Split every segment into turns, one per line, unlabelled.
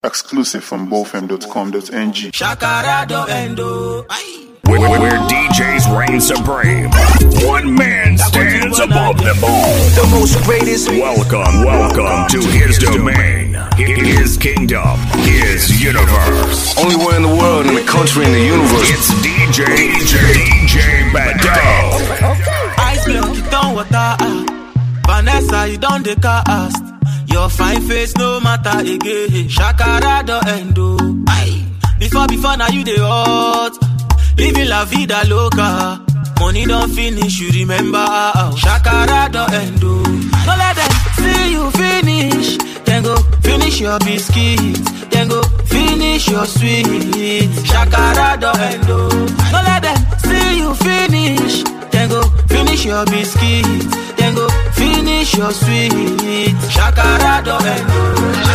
Exclusive from bofm.com.ng.
Shakarado Endo.
Where DJs reign supreme. One man stands above them all.
The most greatest.
Welcome to his domain, his kingdom, his universe.
Only one in the world, in the country, in the universe.
It's DJ Bado.
Ice block, you don't water. Vanessa, you don't the cast. Your fine face no matter again. Shakarado Endo. Before now you the hot. Living la vida loca. Money don't finish, you remember. Shakarado Endo. Don't let them see you finish. Then go finish your biscuits. Then go finish your sweet. Shakarado Endo. Don't let them see you finish. Then go finish your biscuits. Then go finish your sweet. Shakarado Endo.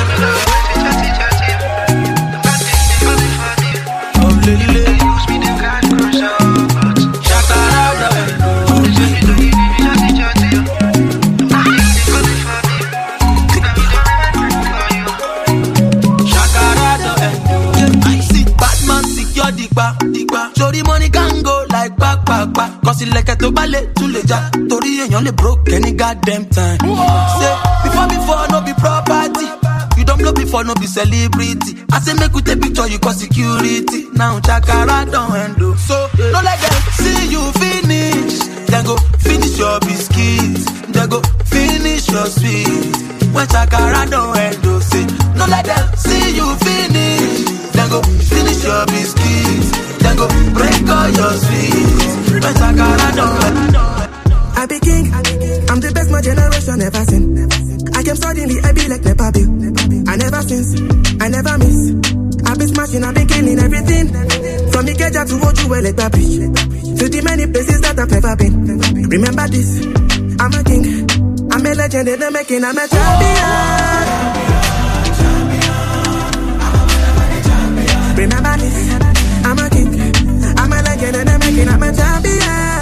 Sorry, money can go like back. Cause it like a to ballet to leja. Tori and you only broke any goddamn time. Say, before no be property. You don't blow before no be celebrity. I say make we take picture, you call security. Now Shakarado Endo. So, don't let them see you finish. Then go finish your biscuits. Then go finish your sweet. When Shakarado Endo say, don't let them see you finish. Then go finish your biscuits. Then go break all your sweets. When Shakarado Endo.
I be king, I'm the best my generation ever seen. I came suddenly, I be like Nepa Bill. I never since, I never miss. I been smashing, I been killing everything. From Ikeja to Ojuwe, like Beach. To the many places that I've never been. Remember this, I'm a king. I'm a legend in the making, I'm a champion. Remember this, I'm a king. I'm a legend in the making, I'm a champion.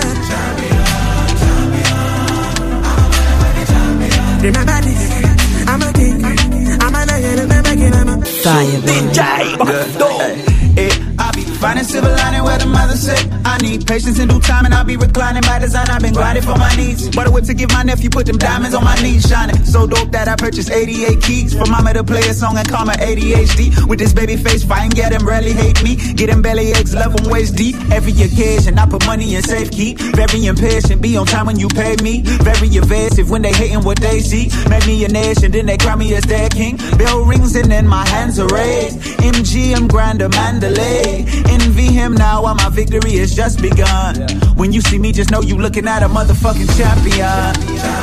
Remember this, I'm a king. I'm a legend in the making, I'm a
DJ Bado. I be finding silver lining where the mother said I need patience in due time, and I'll be reclining by design. I've been grinding for my needs. But a whip to give my nephew, put them diamonds on my knees, shining so dope that I purchased 88 keys for mama to play a song and call my ADHD. With this baby face, fine, get him rarely hate me. Get him belly aches, love him waist deep. Every occasion, I put money in safe keep. Very impatient, be on time when you pay me. Very evasive when they hating what they see. Make me a nation, then they crown me as their king. Bell rings and then my hands are raised. MGM Grander Mandalay. Envy him now while my victory has just begun. When you see me, just know you looking at a motherfucking champion.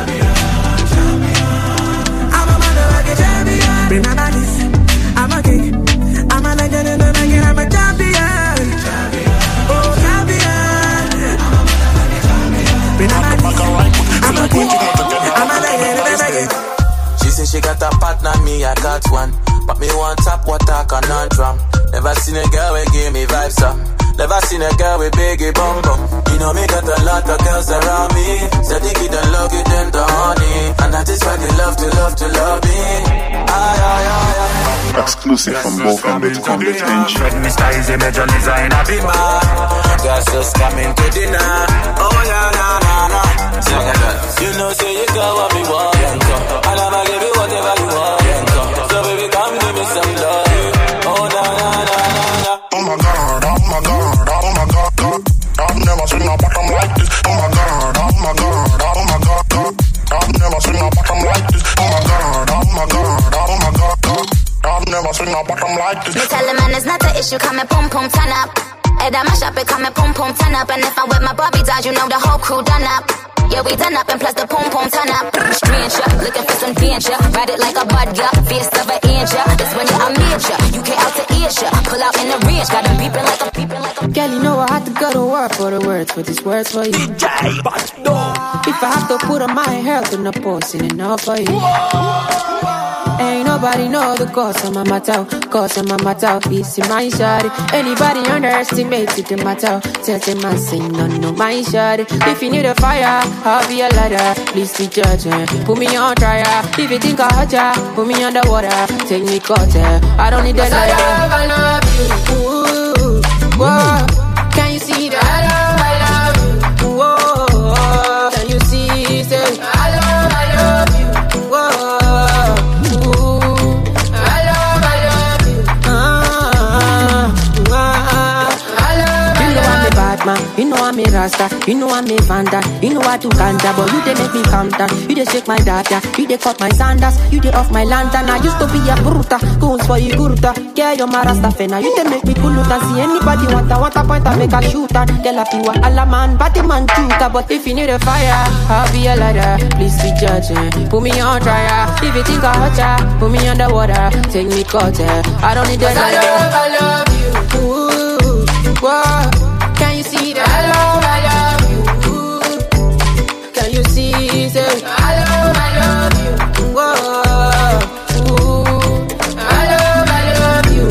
I'm a motherfucking champion. Remember this, I'm a king. I'm a legend in the making, I'm a champion. Oh, champion. Remember this, I'm a king. I'm a legend in the making.
She say she got a partner, me I got one. But me want tap water conundrum. Never seen a girl with give me vibes up. Never seen a girl with biggie bum bum. You know me got a lot of girls around me. Said they get the love, get them the honey. And that is why they love me.
Exclusive from bofm.com.ng.
Mr. Easy Major Designer be mad. Girls just coming to dinner. Oh yeah, nah. You know say you got what me want. And I'ma give you whatever you want. So baby come give me some love. Oh nah.
Oh my God. I've never seen a bottom like this. Oh my God. I've never seen a bottom like this. Oh my God. I've never seen a bottom like this.
Me tell the man it's not an issue, come and pum turn up. Head on my shop, it come and pum turn up. And if I'm with my Barbie dolls, you know the whole crew done up. Yeah, we done up and plus the pum turn up. Stranger, looking for some danger. Ride it like a bud, yeah. Fierce of an angel. This when you're a major. You can't out to Asia. Pull out in the range. Got them beeping like a
Girl, you know I had to go to work for the words. For these words for you.
DJ Bado.
If I have to put on my health in the posting enough for you. Ain't nobody know the cause of my matter. Cause of my matter. It's in my shawty. Anybody underestimated the matter. Tell them I say no, my shawty. If you need a fire, I'll be a ladder. Please be judging. Put me on trial. If you think I hurt ya, put me underwater. Take me cutter. I don't need that liar. I love you. Ooh, whoa. Can you see that? I love you. Whoa. Can you see that? I love you. Whoa. Ooh. I love you. I love you. You know I'm a bad man. You know I'm a rasta. You know I'm a vanda. You know I do ganja, but you they make me calm down. You they shake my data. You they cut my sandals. You they off my lantern. I used to be a bruta. Goons for you guruta. Yeah, you're my rasta fena. You they make me pull out and see anybody want a point and make a shoot and tell a piwa alla man, batty man tuta. But if you need a fire, I'll be a ladder. Please be judging. Put me on trial. If you think I hurt ya, put me underwater. Take me cutter. I don't need that liar. I love you. Ooh, whoa. Can you see that? I love you. Ooh. Can you see that? I love you. Whoa. Ooh. I love you.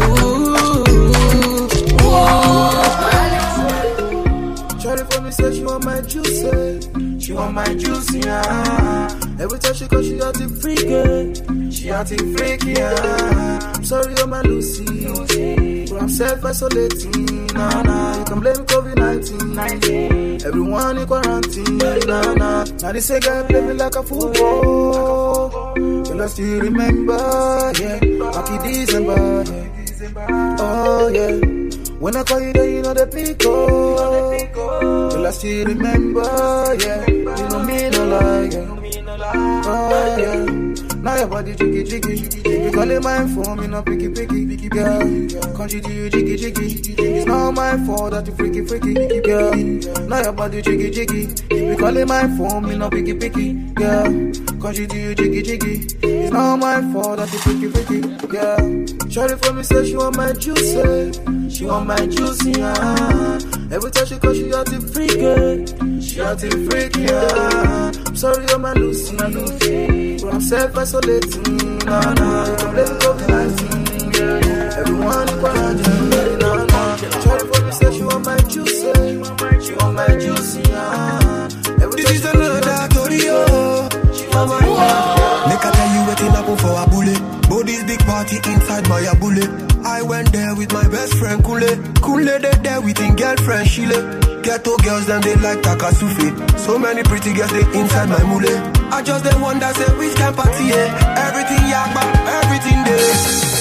Whoa.
Shorty for me say she want my juice. She want my juice, yeah. Every time she goes, she acting freaky. She acting freaky, yeah. I'm sorry, you're my Lucy. But I'm self-isolating, nah. You can blame COVID-19. Everyone in quarantine, nah. Now they say, guy, play me like a football. Will I still remember, yeah. Happy December, yeah. Oh, yeah. When I call you there, you know the pick up. Will I still remember, yeah. You know me no lie, yeah. Oh, yeah. Now your body jiggy. You call it my phone, you know picky, girl. Can't you do you jiggy? It's not my fault that you freaky, girl. Now your body jiggy. You call it my phone, you know picky, girl. Can't you do you jiggy? It's not my fault that you freaky, girl. Shorty for me say she want my juice, she want my juice, yeah. Every time she calls, she acting freaky. She acting freaky, yeah. I'm sorry, you're my Lucy. But I'm self-isolating, nah. You can blame COVID-19, yeah. Everyone in quarantine, nah. Shorty for me say she want my juice, she want my juice, yeah. Every this is another story, oh. She want my juice.
Make I tell you waiting up for a bullet. Body's big party inside my bullet. I went there with my best friend Kule. They there with his girlfriend Shile. Ghetto girls them they like Takasufi. So many pretty girls they inside my mule. I just they wonder say which can party, yeah. Everything yakba, everything there.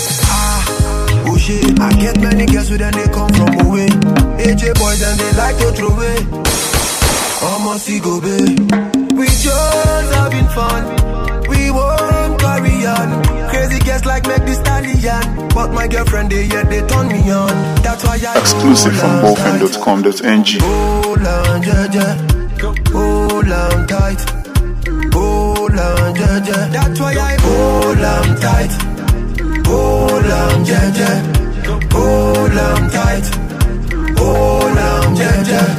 Oh shit, I get many girls with them they come from away. AJ boys and they like to throw away. Almost go babe. We just having fun. We won't carry on. Crazy girls like make this stallion. But my girlfriend they turn me on. That's why I
exclusive from bofm.com.ng.
Hold on, yeah. Hold on tight. Hold on, yeah. That's why I hold on tight. Hold on, yeah. Hold on tight. Hold on, yeah.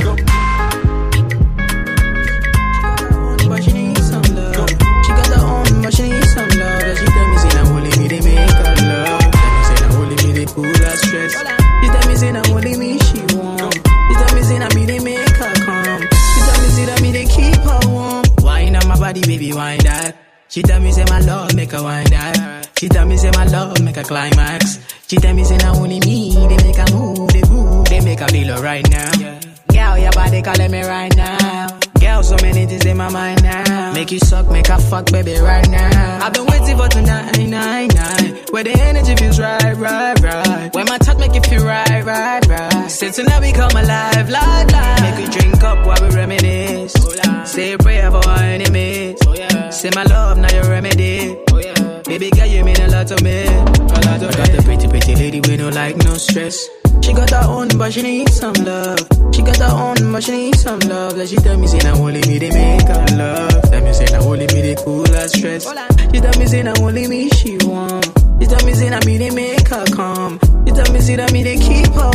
She needs some love, that she tell me say na only me they make her love. Tell me say na only me they cool her stress. She tell me say na only me she want. She tell me say na me they make her calm. She tell me say that me they keep her warm. Wine on my body, baby, wine that. She tell me say my love make her wine that. She tell me say my love make her climax. She tell me say na only me they make her move, they make her feel alright now. Girl, your body calling me right now. Girl, so many things in my mind now. Make you suck, make her fuck, baby, right now. I've been waiting for tonight, where the energy feels right. When my touch make you feel right. Say tonight we come alive, live. Make you drink up while we reminisce. Say a prayer for our enemies. Say my love, now your remedy. Baby girl, you mean a lot to me. I got the pretty lady with no like, no stress. She got her own, but she needs some love. She got her own, but she needs some love. Like she tell me, say, now only me they make her love. Tell me, say, now only me they cool her stress. She tell me, say, now only me she want. She tell me, say, now me they make her calm. She tell me, say, that me they keep her warm.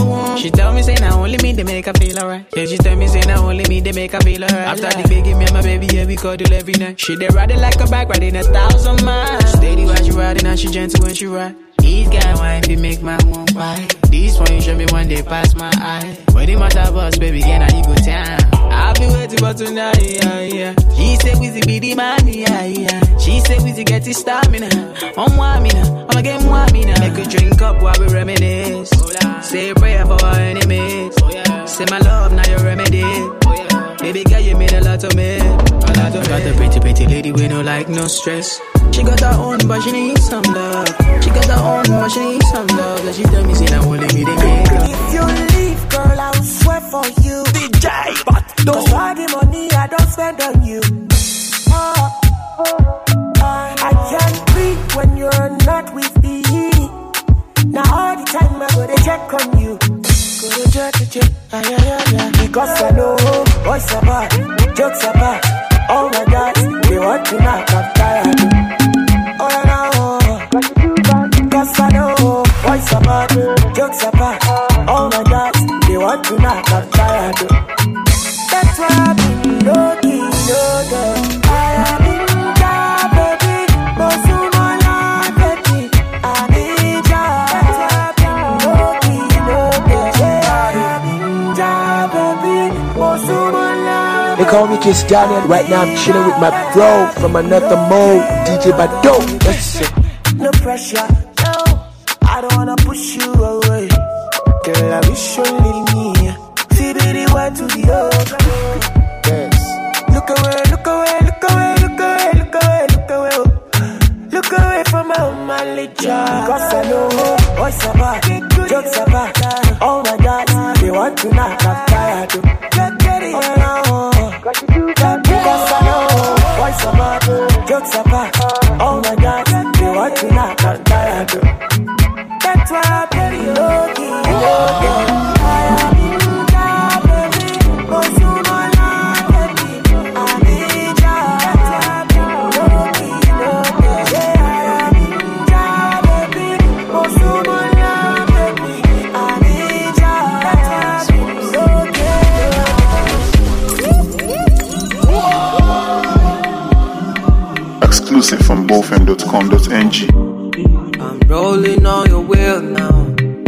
she tell me say now only me they make her feel alright. Yeah, she tell me say now only me they make her feel alright. After the baby, me and my baby, yeah, we cuddle every night. She they ride it like a bike, riding 1,000 miles. Steady while she riding and she gentle when she ride. These guy wine fi make my mom buy. This one you show me one day pass my eye. When the matter bus, baby, can I go down? I've been waiting for tonight, yeah, yeah. She say Wizzy be the man, yeah, yeah. She say Wizzy get his stamina. I'ma get more mina. Make a drink up while we reminisce. Say a prayer for our enemies. Say my love, now your remedy. Baby girl, you mean a lot to me. I got the pretty lady with no like, no stress. She got her own, but she needs some love. She got her own, but she needs some love. Like she tell me, say, now only me they make up.
If you leave, girl, I'll swear for you. DJ, but cause all the money I don't spend on you. I can't breathe when you're not with me. Now all the time I go to check on you. Go to check, yeah. Because I know what's about, jokes about. Oh my God, they want to knock up tired. Oh no, cause I know what's about, jokes about. Oh my God, they want to knock up tired. That's why I've been looking, I have been down, baby. Mosumala, baby. I need ya. That's why I've been looking, I have been down, baby. Mosumala.
They call me Kiss Daniel. Right now I'm chilling with my bro from another mode, DJ Bado. Listen.
No pressure, no. I don't wanna push you away. Girl, I wish you leave me. See the way to the other. Yes. Look away, look away, look away, look away, look away, look away. Look away from my manly job. Cause I know what's about, jokes about. Oh my God, they want to knock up tired. Get it, oh no. Because I know what's about, jokes about. Oh my God, they want to knock up tired. That's why I'm very lucky. I am in love, baby. Mosumala, baby. I need ya. That's why I'm very lucky. I am in love, baby. Mosumala, baby. I need ya. That's why I'm lucky.
Exclusive from bofm.com.ng.
I'm rolling on your wheel now.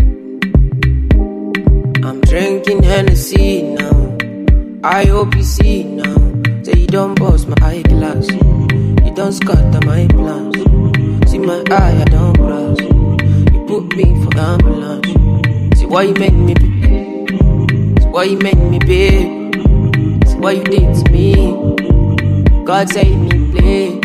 I'm drinking Hennessy now. I hope you see now. Say you don't bust my eyeglass. You don't scatter my plans. See my eye, I don't cross. You put me for ambulance. See why you make me pay. See why you make me pay. See why you did to me. God save me, please.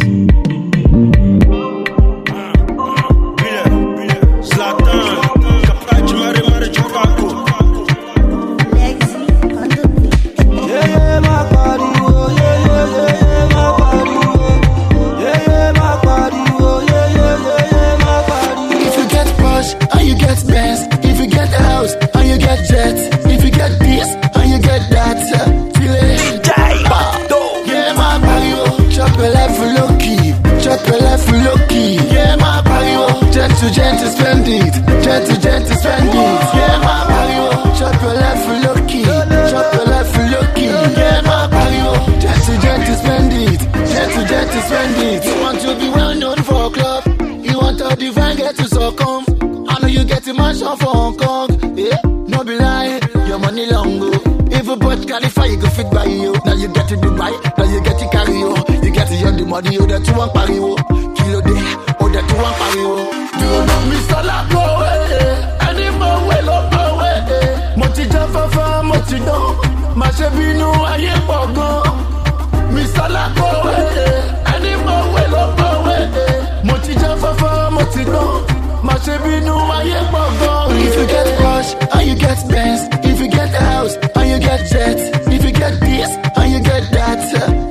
Gentle spend it, gentle spend it. Yeah, my Mario, chop your life for lucky, chop your life for lucky. Yeah, my Mario, gentle spend it, gentle spend it. You want to be well known for a club, you want a divine get to succumb. I know you get a mansion for Hong Kong. Yeah, no be lying, your money long go. If a boat qualify, you go fit by you. Now you get to Dubai, now you get to carry you. You get to the money, you that you want party, kilo day, oh that you want party. Do you know Mr. Lago, any more well up away. Moti Jaffa, Moti Don, Mashabino, Aye Pogo. Mr. Lago, any more well up away. Moti Jaffa, Moti Don, Mashabino, Aye Pogo. If you get cash, and you get Benz. If you get house, and you get jet. If you get this, and you get that.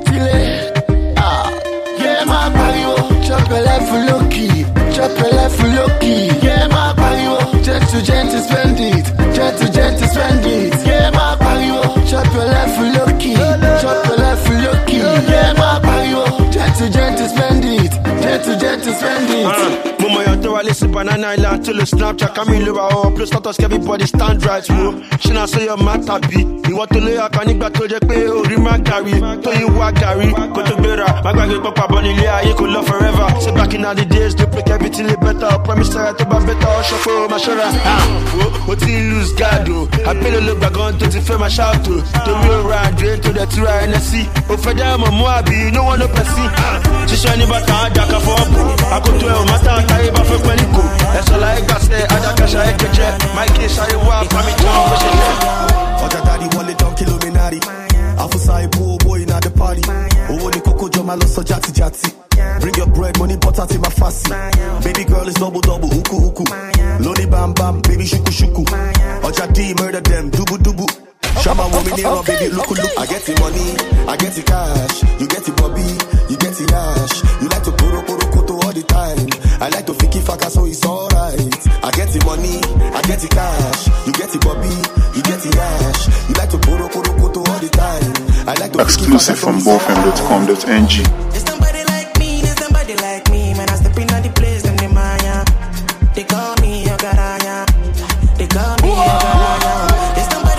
Yeah, my Mario, chop your life for lucky. Chop your life for lucky. Yeah, my Mario, gentle spend it. Gentle spend it. Yeah, my Mario, chop your life for lucky. Chop your life for lucky. Yeah, my Mario, gentle spend it. Gentle spend it.
Mama, you're listen Banana Island till the Snapchat. Camille Rao, plus status everybody stand right, mo. She not say your matter be. You want to lay up and you got to just pay. Rima Gary, to you walk Gary. Go to Bera, my grandma papa Bonilla, you could love forever. So back in all the days, they break everything better. Promise I to buy better, shuffle my shara. What you lose, God, I pay the look back on to defend my shout to. The real ride, drain to the Tura and the sea. Oh, for them, I'm Moabi, no one up a sea. She shiny but I jack a for I could do it, my time, I ever for Pelico. That's all I got, say, I got cash, I can check. My case, I walk, I'm in town, push it.
Oja daddy, one little kilominati. Alpha side, boy, in at the party. Oh, the cocoa, Joma, so jatty, jatty. Bring your bread, money, butter, to my fussy. Baby girl is double, uku, uku. Lodi bam, bam, baby, shuku, shuku. Oja D, murder them, dubu, dubu. Shama woman here, baby, look. I get the money, I get the cash. You get the Bobby, you get the Nash. You like to poro koto all the time. I like to fiki faka, so it's alright. I get the money, I get the cash. You get the Bobby, you get the Nash. You like to poro koto all the time. I like to
exclusive from bofm.com.ng.
There's somebody like me, man. I step in on the place, them the Maya. They call me your garaya. They call me your garaya. There's somebody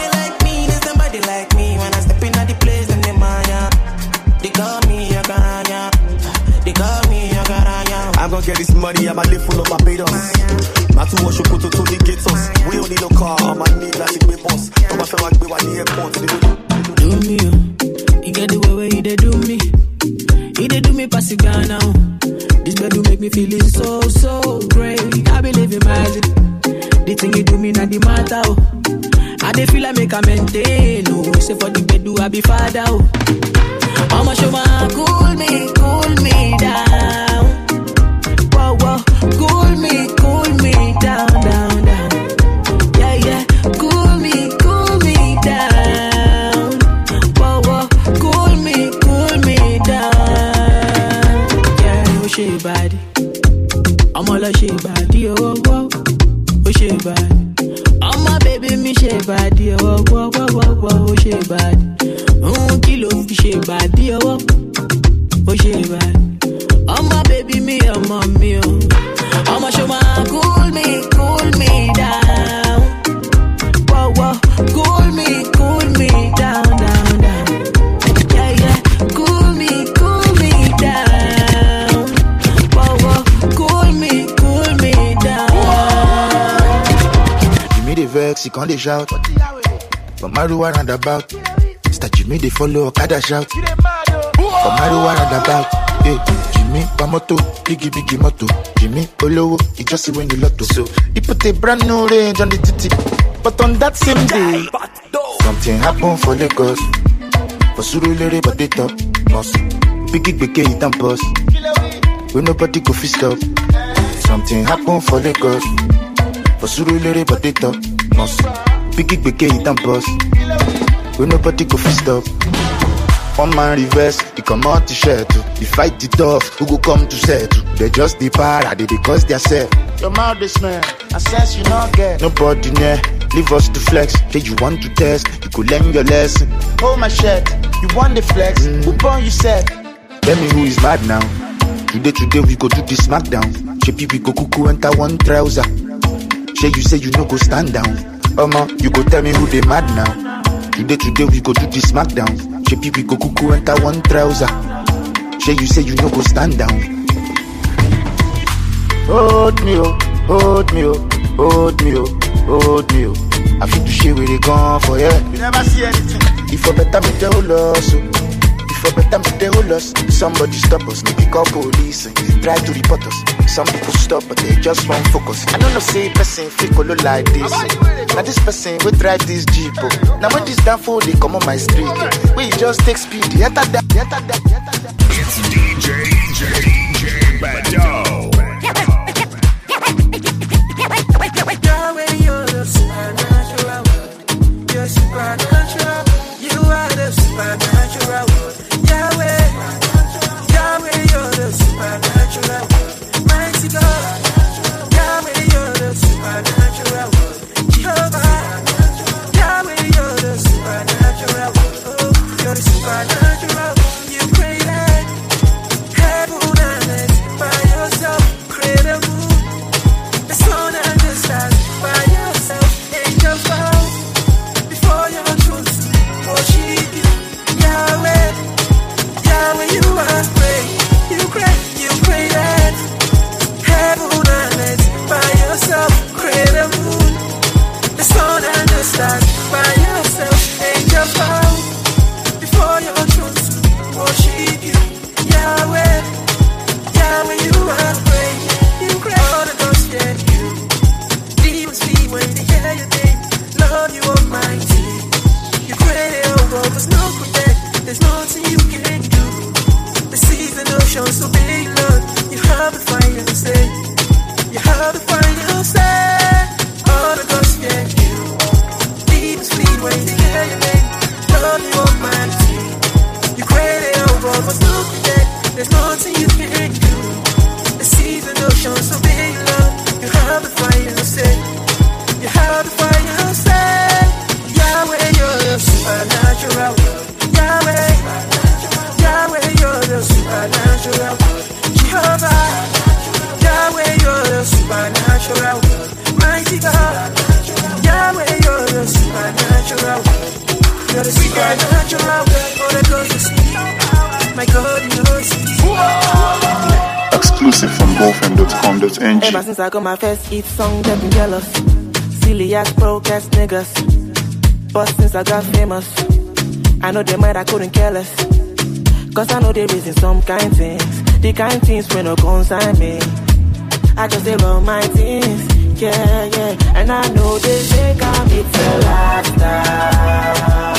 like me, when I step in at the place, them the Maya. They call me your garaya. They call me your garaya.
I'm gonna get this money, I'ma live full of Barbados. Not to wash your photo to the gatos. We don't need no car, I'ma need like a boss. Come on, feel like we want the airport.
Do me, you get the way where you they do me. You they do me pass it down now. This bed do make me feeling so great. I believe in magic. The thing you do me not the matter. I dey feel like make a maintain. Oh, say for the bed do I be father. I'ma show my cool me down. Whoa, cool me down. Yeah, cool me down. Whoa, cool me down. Yeah, oh she body. I'm all a she body. Oh, she body. Oh my baby, me she body. Oh, she body. Kilo she body. Oh, she body. Oh my baby, me, oh mommy, oh. I'ma show my cool me down. Whoa, cool me down. Yeah, cool me down. Whoa, cool me down.
You made a vex, you can't shout. But Maru around about. Start you made a follow, Okada shout. But Maru around about. Hey, Jimmy, Pamoto, biggie moto. Jimmy, Olowo, you just see when you lotto. So, he put a brand new range on the titty. But on that same day, something happened for Lagos. For Surulere, but they top. Must biggie, hit and boss. When nobody go fist up. Something happened for Lagos. For Surulere, but they top. Must biggie, hit and boss. When nobody go fist up. One man reverse, he come out to shirt. You fight it off, who go come to settle? They just the para, they cause their self. Your mouth is man, I sense you not get. Nobody near, leave us to flex. Say you want to test, you could learn your lesson. Hold my shirt, you want the flex. Who born you said? Tell me who is mad now. Today we go do the smackdown. Shepi we go cuckoo enter one trouser. You say you no go stand down. You go tell me who they mad now. Today we go do the smackdown. Shepi we go cuckoo enter one trouser. You say you no go stand down. Hold me up. I feel to share where they gone for yeah. You never see anything. If I better me the whole loss. Somebody stop us, maybe call police. Try to report us. Some people stop, but they just won't focus. I don't know, say person fake like this. Now this person will drive this Jeep. Now when this damn fool they come on my street, we just take speed.
It's DJ Bado.
Yahweh, you're the supernatural world. You're supernatural. You are the supernatural world. Yahweh, you're the supernatural world. Mighty God, Yahweh, you're the supernatural world. Jehovah, Yahweh, you're the supernatural world. Oh, you're the supernatural world. You created heaven and earth by yourself. sleep when they hear your name. Love you almighty. You created a world, there's no protect. There's nothing you can do. The seas and oceans, so big love. You have the final say. You have the final say. All the gods get you. People sleep when they hear your name. Love you almighty. You created a world, there's no protect. There's nothing you can do. The seas and oceans, so big love. You have the final say. You have the final say. Yahweh, you're the supernatural. Yahweh, Yahweh, you're the supernatural. Jehovah, Yahweh, you're the supernatural. Mighty God, Yahweh, you're the supernatural. You're the supernatural. All that goes to see. My God, you know it's
Exclusive from GoFam.com.ng.
Ever since I got my first hit song, they've been jealous. Silly ass broke ass niggas. But since I got famous, I know they might I couldn't care less. Cause I know they raising some kind things. The kind things when no consign me. I just say run my things. Yeah, yeah. And I know they think it's a lifestyle.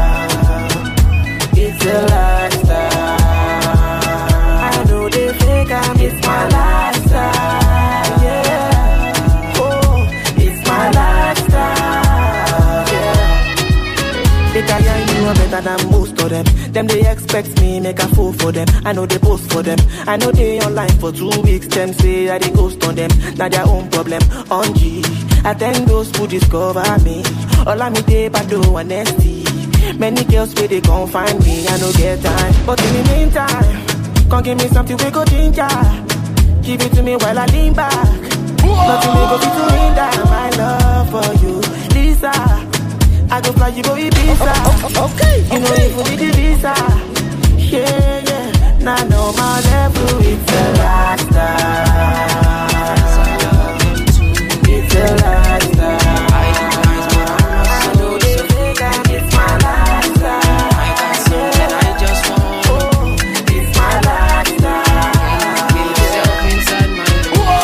It's a lifestyle. I know they think it's my lifestyle. Yeah. Oh, it's my lifestyle. Yeah. They tell you I'm better than most of them. Them they expect me make a fool for them. I know they post for them. I know they online for 2 weeks. Them say I they ghost on them. Now their own problem. On G, I thank those who discover me. All I'm day but do honesty. Many girls where they gon' find me. I no get time, but in the meantime, come give me something we go ginger. Give it to me while I lean back. Nothing we go be doing that. My love for you, Lisa. I go fly, you go Ibiza. Okay. You know if you need the visa. Yeah, yeah. Now I know my level. It's a lifestyle. It's a lifestyle. I know they think it's my lifestyle. I got something I just want. Oh, it's my lifestyle. Get yourself inside my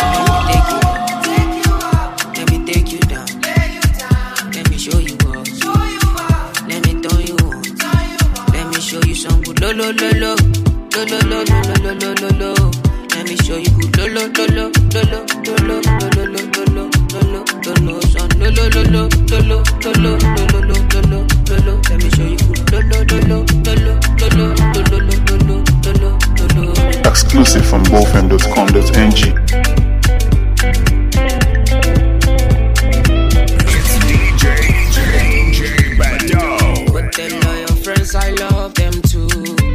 room. Let me take you down. Let me show you what. Let me turn you on. Let me show you some good lo lo lo lo. Lo lo lo lo lo lo lo lo. Let me show you good lo lo lo lo lo lo lo lo lo lo lo lo lo son lo lo lo lo lo lo lo lo lo lo. Let me show you good lo lo lo lo lo lo lo.
Exclusive from GoFam.com.ng.
I love them too.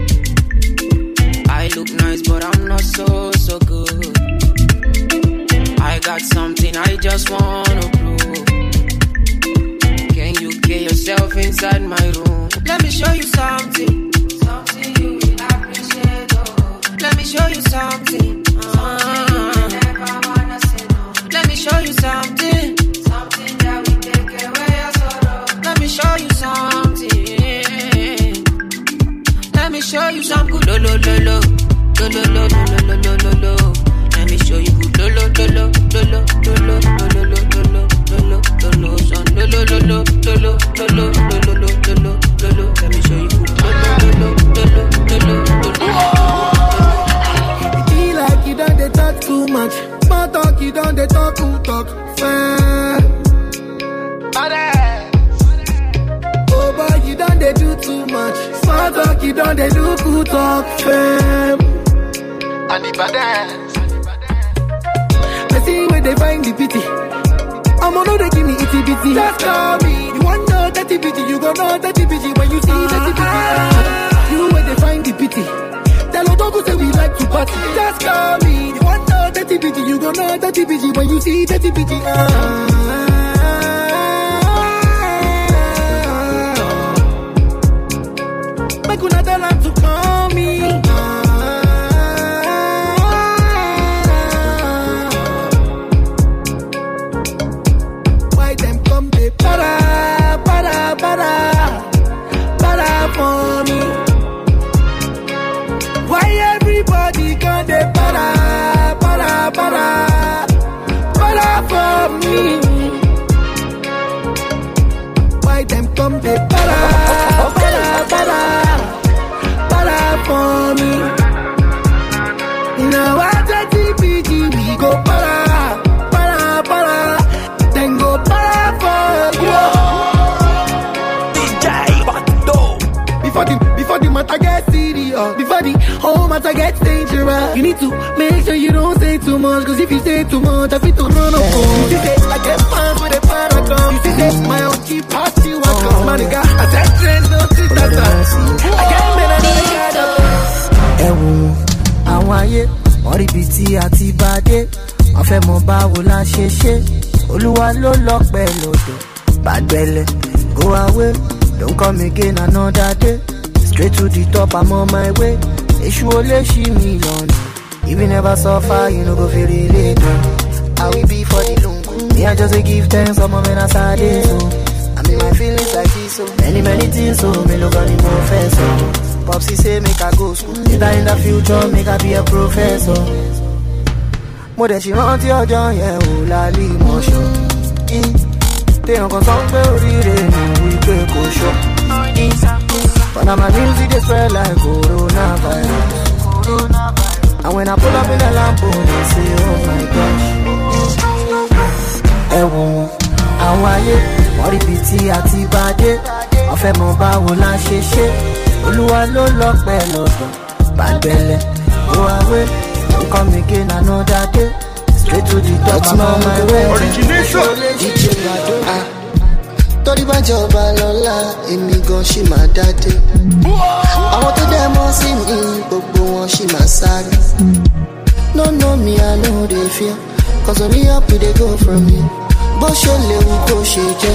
I look nice, but I'm not so good. I got something I just wanna prove. Can you get yourself inside my room? Let me show you something. Something you will appreciate. Oh. Let me show you something. Something you will never wanna say no. Let me show you something. Something that will take away your sorrow. Let me show you something. Let me show you some good lo lo lo lo lo lo lo lo lo lo lo lo. Let me show you good lo lo lo lo lo lo lo lo lo lo lo lo lo son lo lo lo lo lo lo lo lo lo lo. Let me show you good lo lo lo lo lo.
It be like you done they talk too much. Small talk you done they talk who talk fair. Oh boy you done they do too much. Small talk you done they do who talk fair. And the badass. Let's see where they find the pity. I'm gonna they give me itty bitty. Just call me. You want know that bitty, you gon' know that bitty when you see that bitty. You where they find the pity. Tell us don't say we like to party. Just call me. You want know that bitty, you gon' know that bitty when you see that bitty. Make una tell them to call me. Why them come they para for me? Why everybody come they para for me?
Hey, para for me. Now I take TPG, we go para, then go para for you.
DJ Bando.
Before the matter gets serious, before the whole matter gets dangerous, you need to make sure you don't say too much, cause if you say too much, I feel to run up on you. Say, I get fans with a paragon. You say, my own cheap party, I come, my nigga. I said, trend, no sister, I can't make another guy up. Àwọn ayé wọ́n rí ibi tí a ti bá dé, wọ́n fẹ́ mọ báwo la ṣe ṣe, Olúwa ló lọ́pẹ́ lọ́dọ̀, bàgbẹ́lẹ̀ go away, don't come again another day, straight to the top I'm on my way, èṣù olè ṣì mí lọ́nà, if you never suffer you no go feel it later, I will be for the lungu, me I just give thanks for my men as I did so, I mean my feelings like this so, many things so, me look on the professor. Popsy say make I go school. Later in the future make I be a professor. Mo de ṣì rántí ọjọ́ yẹn ò lálẹ́ ìmọ̀ṣọ́. Téèyàn kan sọ pé oríire mi wípé kò ṣọ́. But now my music dey spread like coronavirus. And when I pull up in the Lambo, they say oh my gosh. Ẹ wo àwọn ayé wọ́n rí ibi tí a ti bá dé. Wọ́n fẹ́ mọ báwo la ṣe ṣe. Olúwa ló lọ́pẹ́ lọ́dọ̀, bàgbẹ́lẹ̀ go away, don't come again another day, straight to the top I'm on my way. Origination DJ Bado. Torí bá jọba lọ́la, èmi gan ṣì máa dáadé. Àwọn tó dẹ̀ mọ́ sí mi, gbogbo wọn ṣì máa sáré. No know me, I know they fear, cause only up we dey go from here. Bó ṣe léwu kó ṣe jẹ́,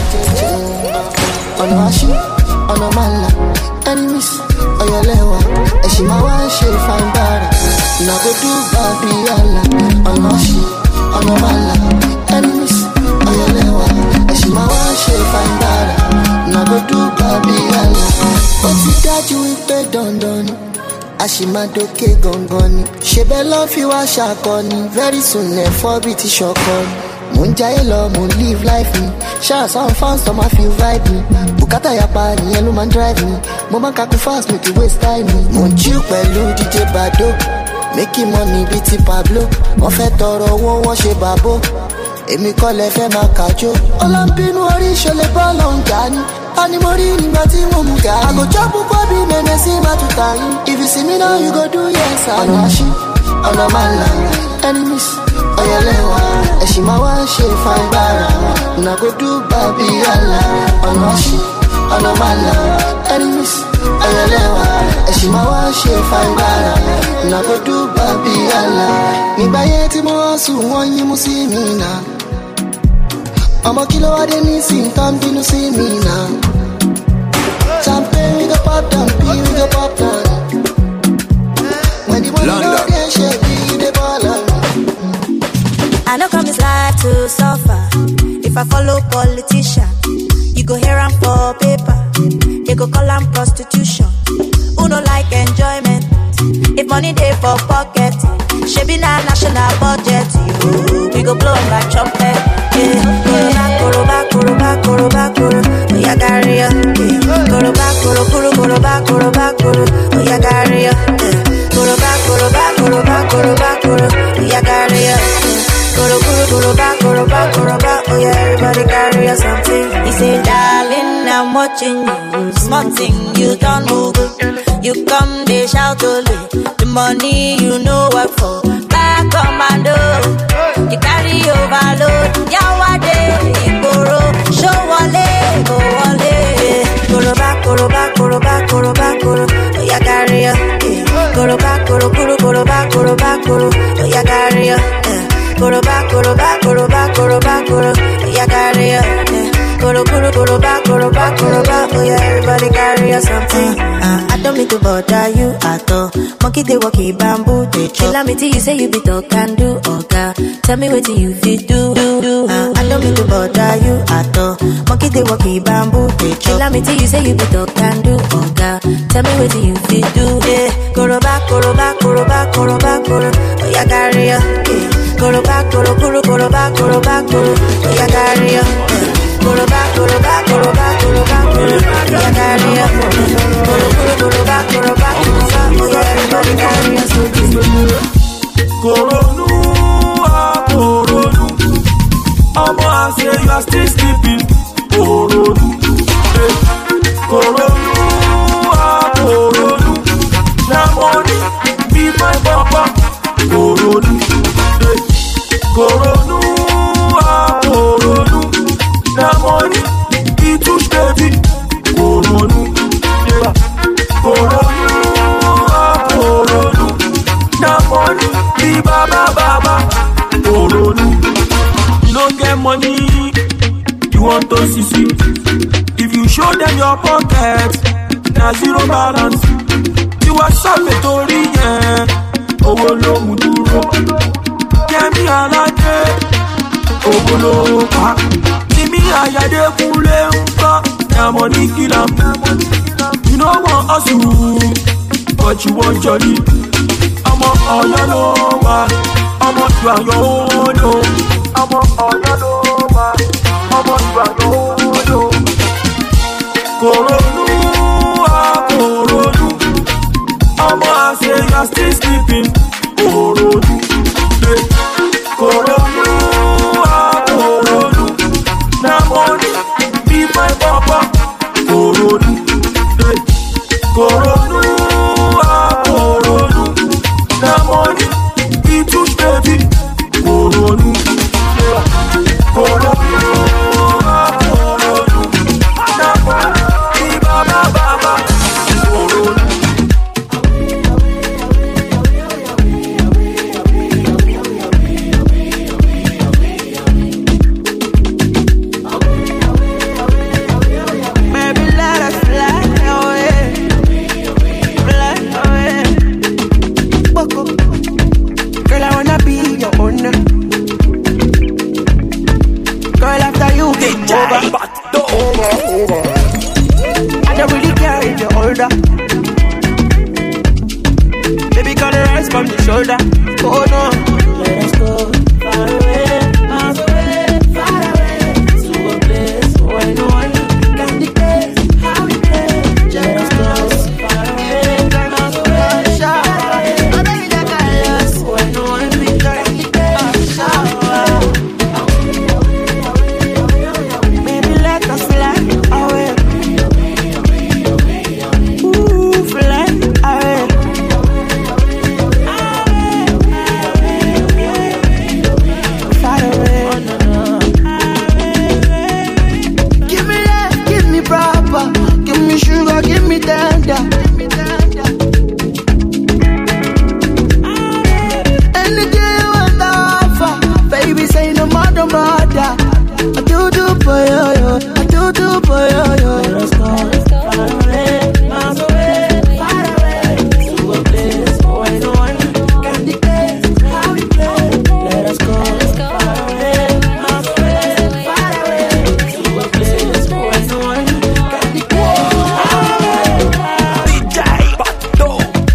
ọ̀nà àṣì, ọ̀nà máa là. Enemies, Oyalewa, and she my one she fine better. Now go do Babiala, on my shit, on my mala. Enemies, Oyalewa, and she my one she fine better. Now go do Babiala. What's it that you pay done? Ashimadoke gongoni. She be love you a shakoni. Very soon, for biti shokoni. Munjaye lo, mun live life me. Share some fans to my feel vibe me. Bukata ya pani, yellow man drive me. Mama kaku fast, make you waste time me. Mun chill pẹ̀lú DJ Bado. Making money biti Pablo. Wọ́n fẹ́ tọrọ owó wọ́n ṣe bàbó. Èmi kọ́ lẹ fẹ́ máa kájó. Ọlọ́mbínú orí ṣọlẹ̀ bọ́ọ̀lù ń jà ní. Ani mo rí nígbà tí mo mú gàrí. I go chop púpọ̀ bí mẹ́mẹ́ sí bàtútà yín. If you see me now, you go do yes. Ọ̀nà àṣì, ọ̀nà máa là. Enemies, Oyalewa, and she my one she fine bara. Now go do Babiala, ọ̀nà àṣì, ọ̀nà máa là. Enemies, Oyalewa, and she my one she fine bara. Now go do Babiala. Nígbà yẹn tí mo wá sùn wọ́n yín mú sí mi náà. Ọmọ kí ló wá dé ní sí tán bínú sí mi náà. Champagne we go pop down, pee we go pop down. When the money no dey shake, we dey ball on.
I know come this life to suffer. If I follow politician, you go hear am for paper. They go call am prostitution. Who no like enjoyment? If money dey for pocket, shebi na national budget. We go blow like trumpet. Koroba, koroba, koroba, koro. Oya carry ya. Koroba, koro, koro, koroba, koroba, koro. Oya carry ya. Koroba, koroba, koroba, koroba, koro. Oya carry ya. Koro, koro, koroba, koroba, koroba. Oya everybody carry ya something. He say, darling, I'm watching you. Small thing, you don't move. You come, they shout only. The money you know what for. Back commando. You carry overload. Yawade, Igoro. Show wale, go wale. Koroba, koroba, koroba, koroba, koro. Oya carry ya. Koroba, koro, koro, koroba, koroba, koro. Oya carry ya. Koroba, koroba, koroba, koroba, koro. Oya carry ya. Koro, koro, koroba, koroba, koroba. Oya everybody carry ya something. I don't mean to bother you at all. Monkey they walkie bamboo they chop. Tell me till you say you be talk and do okay. Tell me what you fit do. I don't mean to bother you at all. Monkey they walkie bamboo they chop. Tell me till you say you be talk and do okay. Tell me what you fit do. Yeah, koroba, koroba, koroba, koroba, koro. Oya carry ya. Koroba, koro, koro, koroba, koroba, koro. Oya carry ya. Koroba, koroba, koroba, koroba, koro.
I say you are still sleeping. Koronu, Koronu, Koronu. Now money be my papa. Koronu, Koronu, Koronu. Now money be too steady. Koronu, Koronu, Koronu. Now money be baba. Koronu. You don't get money, you want to see sweet. If you show them your pocket, na zero balance. You are Salvatore, yeah. Owolo muduro, Kemi alade, Owolo pa. Kimi ayade kule unka, na money kill 'em. You know want us to, but you want jolly. I'm on all your lower, I'm on you and your own. I'm on all your lower, I'm on you and your own. Koronu, Koronu. I'm on, I say you're still sleeping. Koronu, Koronu, Koronu. Now money be my papa. Koronu, Koronu, Koronu. Now money be too steady. Koronu, Koronu, Koronu. Now money be baba. Koronu.
Maybe let us fly away. Fly away. Boko. Girl, I wanna be your owner. Girl, after you get over. I don't really care if you're older. Baby, got the rise from the shoulder. Oh no. Let us go far away, miles away, far away, to a place where no one can dictate how we play. Let us go far away, miles away, shower. I know you got us where no one can dictate shower. Maybe let us fly away. Ooh, fly away. Far away. Give me love, give me proper. Give me sugar, give me tender. Anything you want to offer, baby, say no more, no matter. I do for you, I do for you. Let us go far away, miles away, far away, to a place where no one can dictate how we play. Let us go far away, miles away, far away, to a place where no one can dictate how we play. DJ Bato.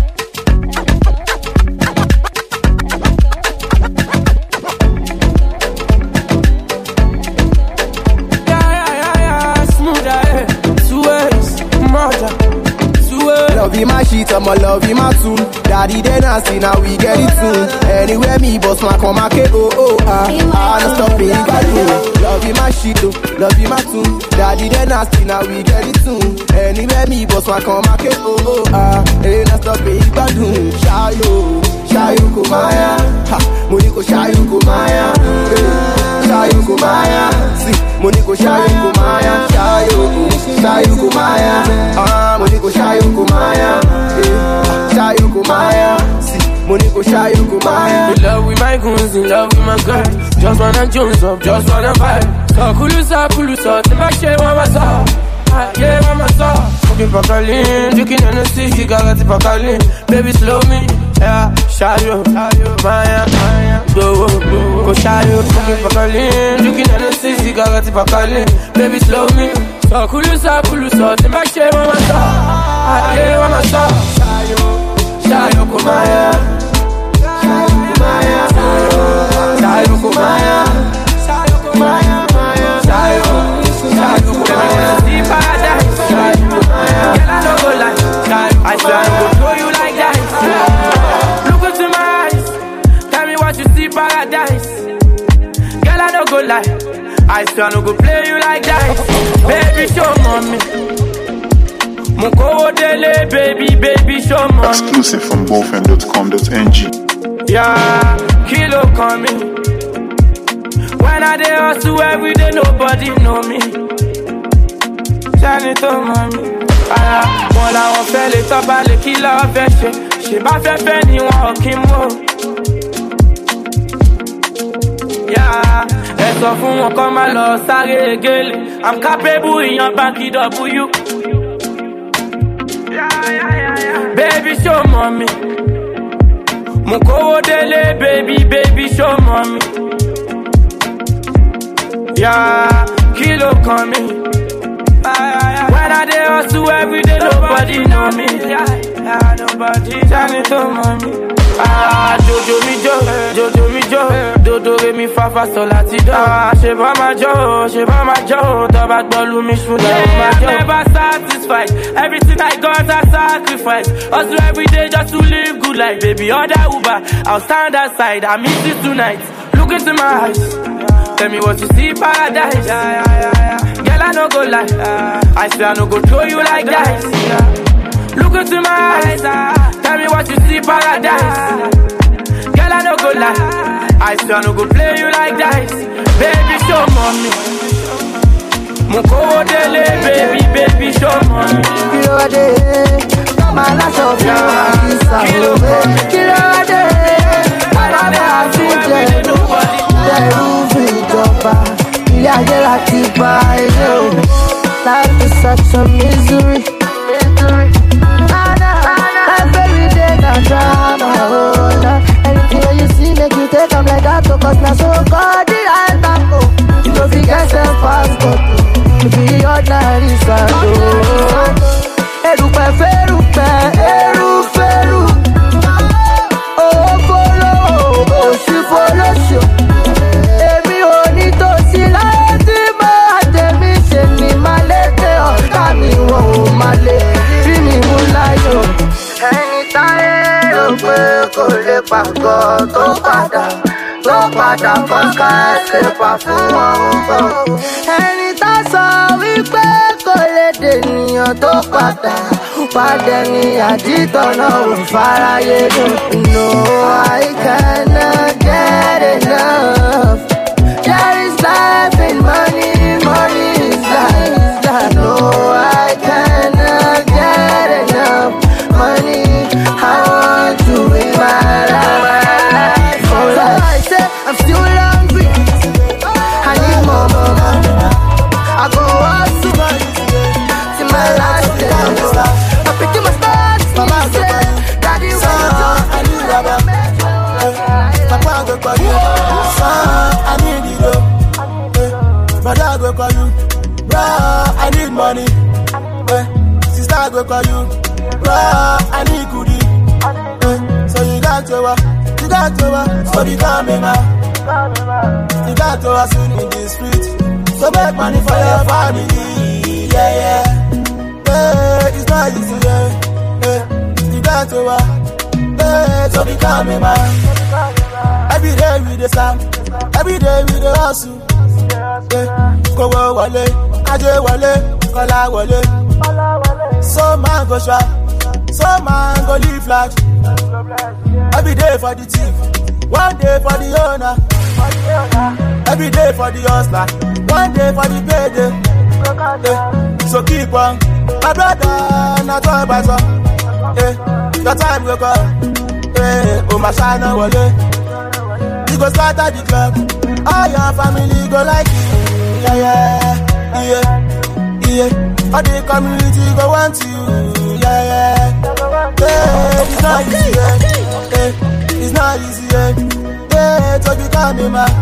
Yeah, smooth, Suez, murder, Suez.
Love you my shit, I'ma love you my tune. Daddy they nasty, now we get it soon. Anywhere me boss my come I can I don't stop it, I do. Love you my shit, love you my tune. Daddy they nasty, now we get it soon. Anywhere me boss my come I can ain't not stop it, I do. Shayo kumaya, ha, Moniko shayo kumaya, shayo kumaya, si, Moniko shayo kumaya, shayo kumaya, Moniko shayo kumaya, shayo kumaya, si, Moniko shayo kumaya.
In love with my goons, in love with my girl. Just wanna jones up, just wanna vibe. So kulusa, the back share one my soul. Yeah, one my soul. Smoking Pacalin, drinking Hennessy, she got it Pacalin. Baby, slow me, yeah, shayo, Maya, go, shayo. Smoking Pacalin, drinking Hennessy, she got it Pacalin. Baby, slow me. So kulusa, the back share one my soul. Yeah, one my soul. Shayo kumaya, shayo kumaya, shayo kumaya, shayo kumaya, shayo kumaya. See paradise, shayo kumaya. Girl, I don't go like, I swear I go show you like that. Look into my eyes, tell me what you see paradise. Girl, I don't go like, I swear I no go play you like that. Baby, show mommy. Moko dele, baby, show mommy.
Exclusive from bofm.com.ng.
Yeah, kilo coming. When I dey hustle every day, nobody know me. Shine it on mommy. Bon la on fait les top à les qui l'a fait. J'sais pas fait ni moi qui moi. Yeah, elles s'en font moi comme alors ça régale. I'm capable in back it up for you. Baby show mommy. Mon coco délé baby show mommy. Yeah, kilo coming. When I dey hustle every day, nobody know me. Yeah, nobody. Turn it on mommy. Jojo mi jo, dodo re mi fa sol la ti do. She pas ma jo, tabac bolu mi shou da ma jo. Never satisfied, everything I got I sacrifice. Hustle every day just to live good life, baby. Order Uber, I'll stand outside. I miss you tonight. Look into my eyes, tell me what you see, paradise. Girl, I no go lie, I swear I no go throw you like dice. Look into my eyes, tell me what you see, paradise. Girl, I no go lie, I swear I no go play you like dice. Baby, show mommy. Moko dele, baby, show mommy.
Kilo ade, kama la sofia, kilo ade, malaba asije, deru vijoba, ilé ayé láti bá ilé o. Life is such a misery. Every day na drama, oh Lord. Anything you see make you take them like that, cause na so God the right oh. You know if you get them fast, but you be ordinary sad, oh. Erupe ferupe, feru. Oh follow, oh she follow show. Èmi ò ní tó sí láyé tí máa tẹ̀mí ṣe ni máa lé pé ọ̀tá mi wọ́n ò máa lè rí mi mú láyò. Ẹni táyé rò pé kò lè pàgọ́ tó padà kọ́ńká ẹsẹ̀ pa fún wọn bọ̀. Ẹni tá sọ wípé kò lè dènìyàn tó padà ní àdìtọ̀ náà ò fáráyé dùn. No, I cannot get enough. There is life in money is life. No, I cannot get enough money. I want to live my life. So I say I'm still hungry. I need more money. I go hustle till my last day. I'm picking my stars. Daddy, I need rubber. Papa, go for you. I need it. Brother, go for you. Bro, I need money. Sister, go for you. Bro, I need goodie. So you got to work. So become a man. You got to work soon in the street. So make money for your family. Yeah. It's not easy, yeah. You got to work. So become a man. Every day we dey slam, every day we dey hustle. Kowo wale, aje wale, kola wale. So man go shop, so man go live large. Every day for the thief, one day for the owner. Every day for the hustler, one day for the payday. So keep on, my brother, not all by some. Your time go come. Oh my shine wale. You go start at the club. All your family go like you. Yeah. All the community go want you. Yeah. It's not easy, yeah. It's not easy, yeah. To become a man.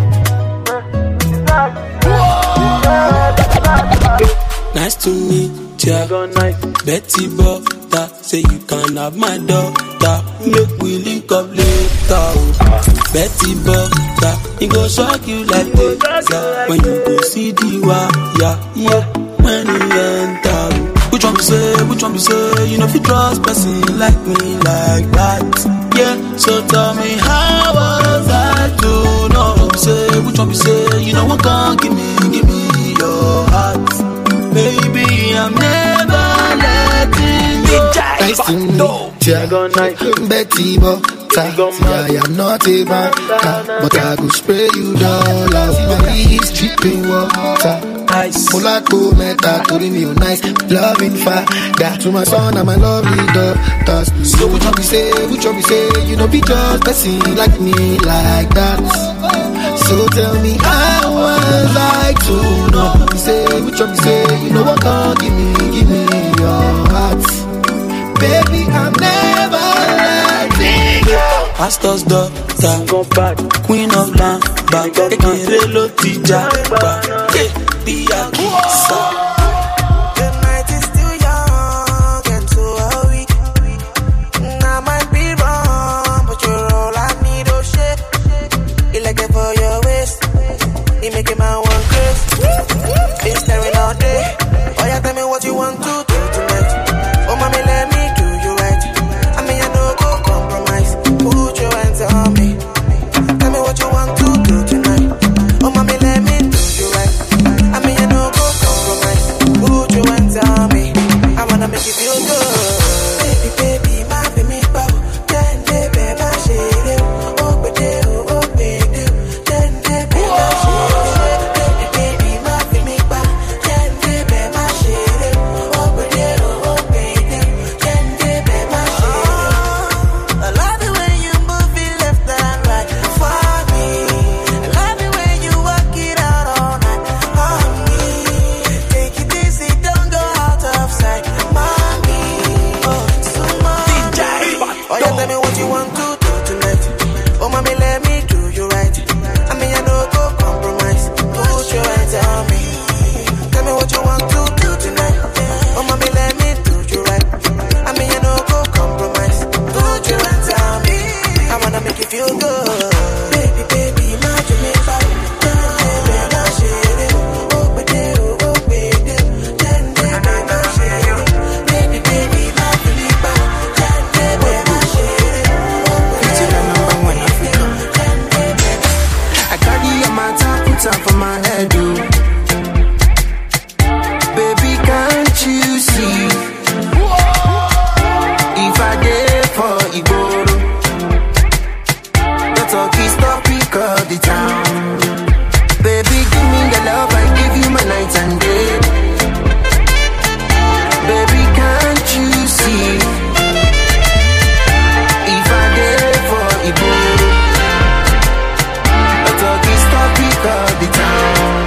Nice to meet ya. Betty Butter, say you can have my daughter. Make we link up later. Betty Butter, it go shock you like this. When you go see the wire, yeah. When you enter, which one you say? You know if you trust person like me like that, yeah. So tell me how was I to know? Say which one you say? You know what can give me
nice to meet ya. Betty Butter, I am not a banker, but I go spray you dollars. My lips dripping water. Molato meta to me nice, loving father to my son and my lovely daughters. So which one we say, you know be just person like me like that. So tell me how was I to know? Say which one we say, you know what can give me your heart. Baby, I'm never letting go.
Pastor's daughter, Queen of Lamba, Ekere lo ti jagba, be a kisa.
The night is still young and so are we. I might be wrong, but you're all I need, oh shit. You like it for your waist, you make it my one craze. Been staring all day, oh yeah, tell me what you want to do tonight. Oh mommy, let me do you right. I mean, I know go compromise. Put your hands on me. Tell me what you want to do tonight. Oh mommy, let me do you right. I mean, I know go compromise. Put your hands on me. I wanna make you feel good. Baby, my baby, bow. Then baby, my shade. Oh, but they, oh, baby. Then baby, my shade. Baby, my baby, bow. Then baby, my shade. Oh, but they, oh, baby. Then baby, my shade. I love the way you move it left and right for me. I love the way you work it out all night on me. Take it easy, don't go out of sight, mommy. Oh, so mommy. Oh, yeah, tell me what you want to do tonight. Oh, mommy, let me do you right. I mean, I know go compromise. Put your hands on me. Tell me what you want to do tonight. Oh, mommy, let me do you right. I mean, I know go compromise. Put your hands on me. I wanna make you feel good. Baby, baby, my Jamaica. Baby, my shade. Oh, baby, oh, baby. Then, baby, my shade. Baby, baby, my Jamaica. Then, baby, my shade.
I carry your matter, put up for my head, dude. Baby, can't you see? If I did for Igoro, the talk is stop pick up the town. Baby, give me the love, I give you my night and day. Baby, can't you see? If I did for Igoro, the talk is stop pick up the town.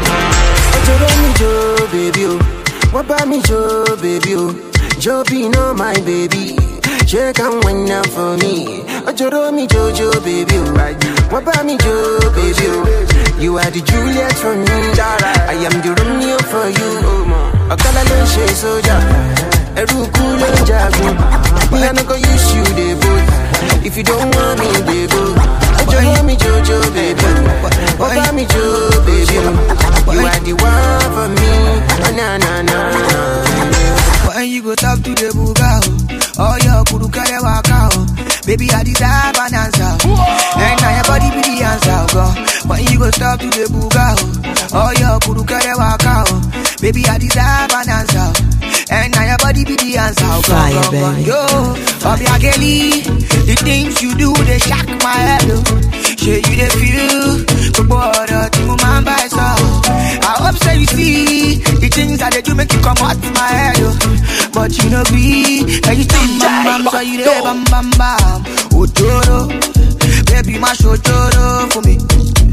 Joe, baby, oh. What about me, Joe, baby, oh. Joe be no my baby. Check and wine up for me. Joe, me, Jojo, baby, oh. What about me, Joe, baby, oh. You are the Juliet for me. I am the Romeo for you. A color shade soldier. A cool jago. Me, I no go use you, they both. If you don't want me, they go. Joe, me, Jojo, baby. What about me, Joe, baby, oh. You are the one for me. Na na na na.
When you go talk to the buga, oh your kuru kare waka, baby I deserve an answer, and now your body be the answer, girl. When you go talk to the buga, oh your kuru kare waka, baby I deserve an answer, and now your body be the answer, girl. Yo, Obiageli, the things you do they shock my head, show you the feel, but what to my by so. I hope so you see the things that they do make you come out my head, but you know be and you think bam bam, so you there bam bam bam. Ojoro, baby mash ojoro for me.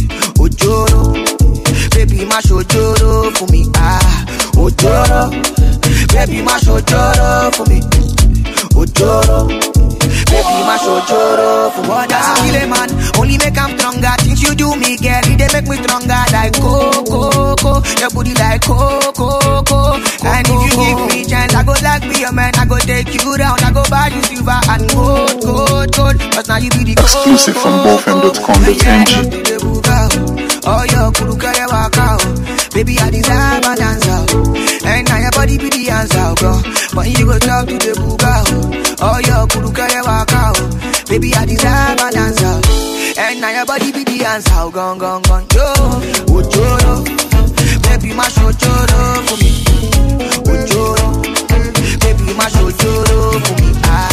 Ojoro, baby mash ojoro for me. Ah, ojoro, baby mash ojoro for me. Ojoro, baby mash ojoro for me. What does kill a man? Only make I'm stronger. Things you do me, girl, they make me stronger. Like coco, your booty like coco. And if you give me chance, I go like be a man. I go take you down. I go buy you silver and gold. Cause now you be the
exclusive from bofm.com.ng.
Oh, your kuru kare waka, baby I deserve an answer, and now your body be the answer, girl. When you go talk to the buga, oh your kuru kare waka, baby I deserve an answer, and now your body be the answer, gone. Yo, ojoro, baby mash ojoro for me, ojoro, baby mash ojoro for me. Ah.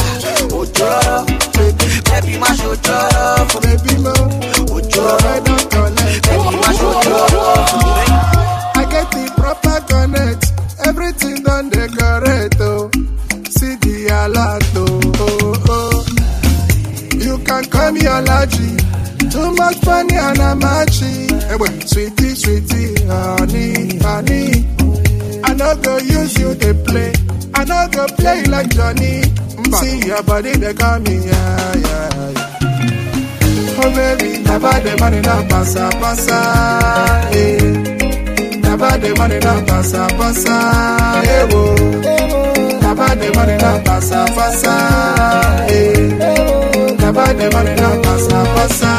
money and I'm matching. Sweetie, sweetie, honey, honey. I no go use you to play. I no go play like Johnny. See your body, they call me, yeah, yeah, yeah. Oh baby, never the money now, passa, passa, eh. Never the money now, passa, passa, eh, oh. Never the money now, passa, passa, eh. Never the money now, passa, passa.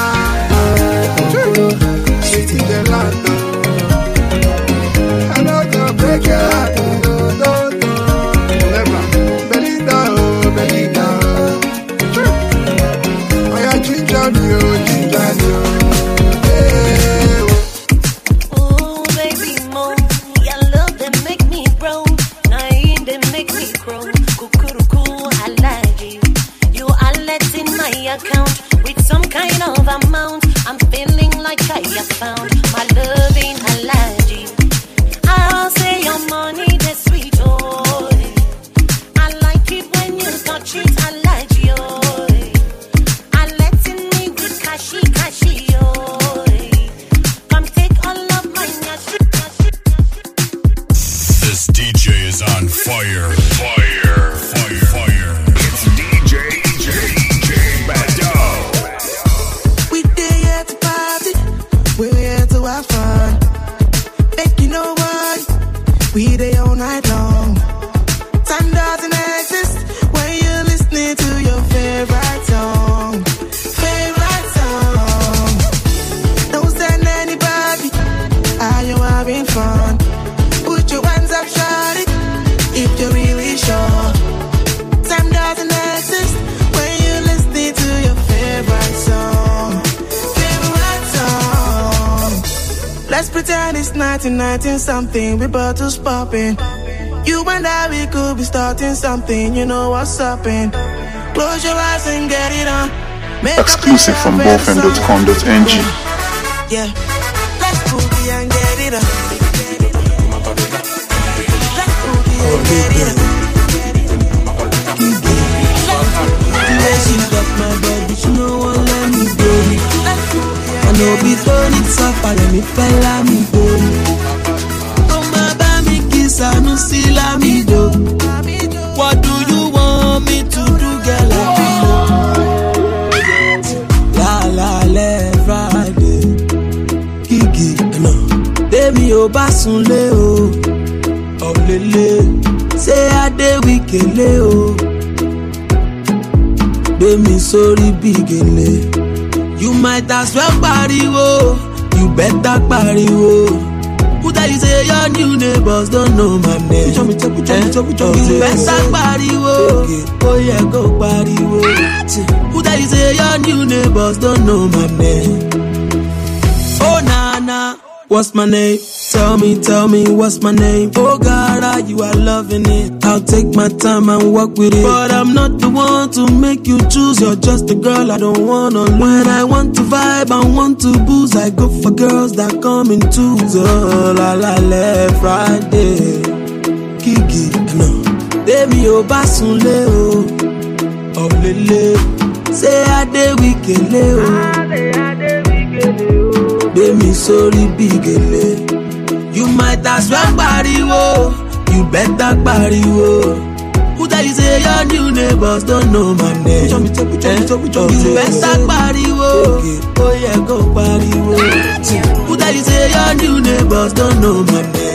Sweetie gelato, I no go break your heart, no. Never, Belinda, Belinda. Ginger you.
Oh, baby, more. Your love that make me grow. Nine that make me grow. Kukuruku, I like you. You are letting my account with some kind of amount. I'm feeling like I have found my loving. I like you. I'll say your money that's sweet, oh. I like it when you touch it. I like you.
This DJ is on fire. Fire. Fire. Fire. It's DJ Bado.
We here to party. We're here to have fun. Make you know what? We there all night long. Time doesn't exist when you're listening to your favorite song. Don't send anybody. Are you having fun? Put your hands up, shawty, if you're really sure. Time doesn't exist when you're listening to your favorite song. Favorite song. Let's pretend it's 1990 something. We bottles popping. You and I, we could be starting something. You know what's up in. Close your eyes and get it on.
Exclusive from bofm.com.ng.
Yeah, let's boogie and get it up. Let's boogie and get it up.
Yeah, she got my body, she no one let me go. I know before it's up, I let me fella me go. Oh my baby, kiss, I no see la me do. What do you want me to do, girl? Friday, Kiki, no. Baby, oh, basunle, oh, oh, lele. Say I dey wikele, oh. Baby, sorry, bigele. You might as well pariwo. You better pariwo. Who tell you say your new neighbors don't know my name? You better pariwo. Oh yeah, go pariwo. Who tell you say your new neighbors don't know my name? Oh Nana, what's my name? Tell me, what's my name? Oh God, you are loving it. I'll take my time and walk with it. But I'm not the one to make you choose. You're just a girl I don't wanna lose. When I want to vibe and want to booze, I go for girls that come in twos. Oh la la la, Friday, Kiki, no. Baby, oh basunle, oh, oh lele. Say I dey wikele, oh. Baby, sorry, bigele. You might as well pariwo. You better pariwo. Who tell you say your new neighbors don't know my name? You better pariwo. Oh yeah, go pariwo. Who tell you say your new neighbors don't know my name?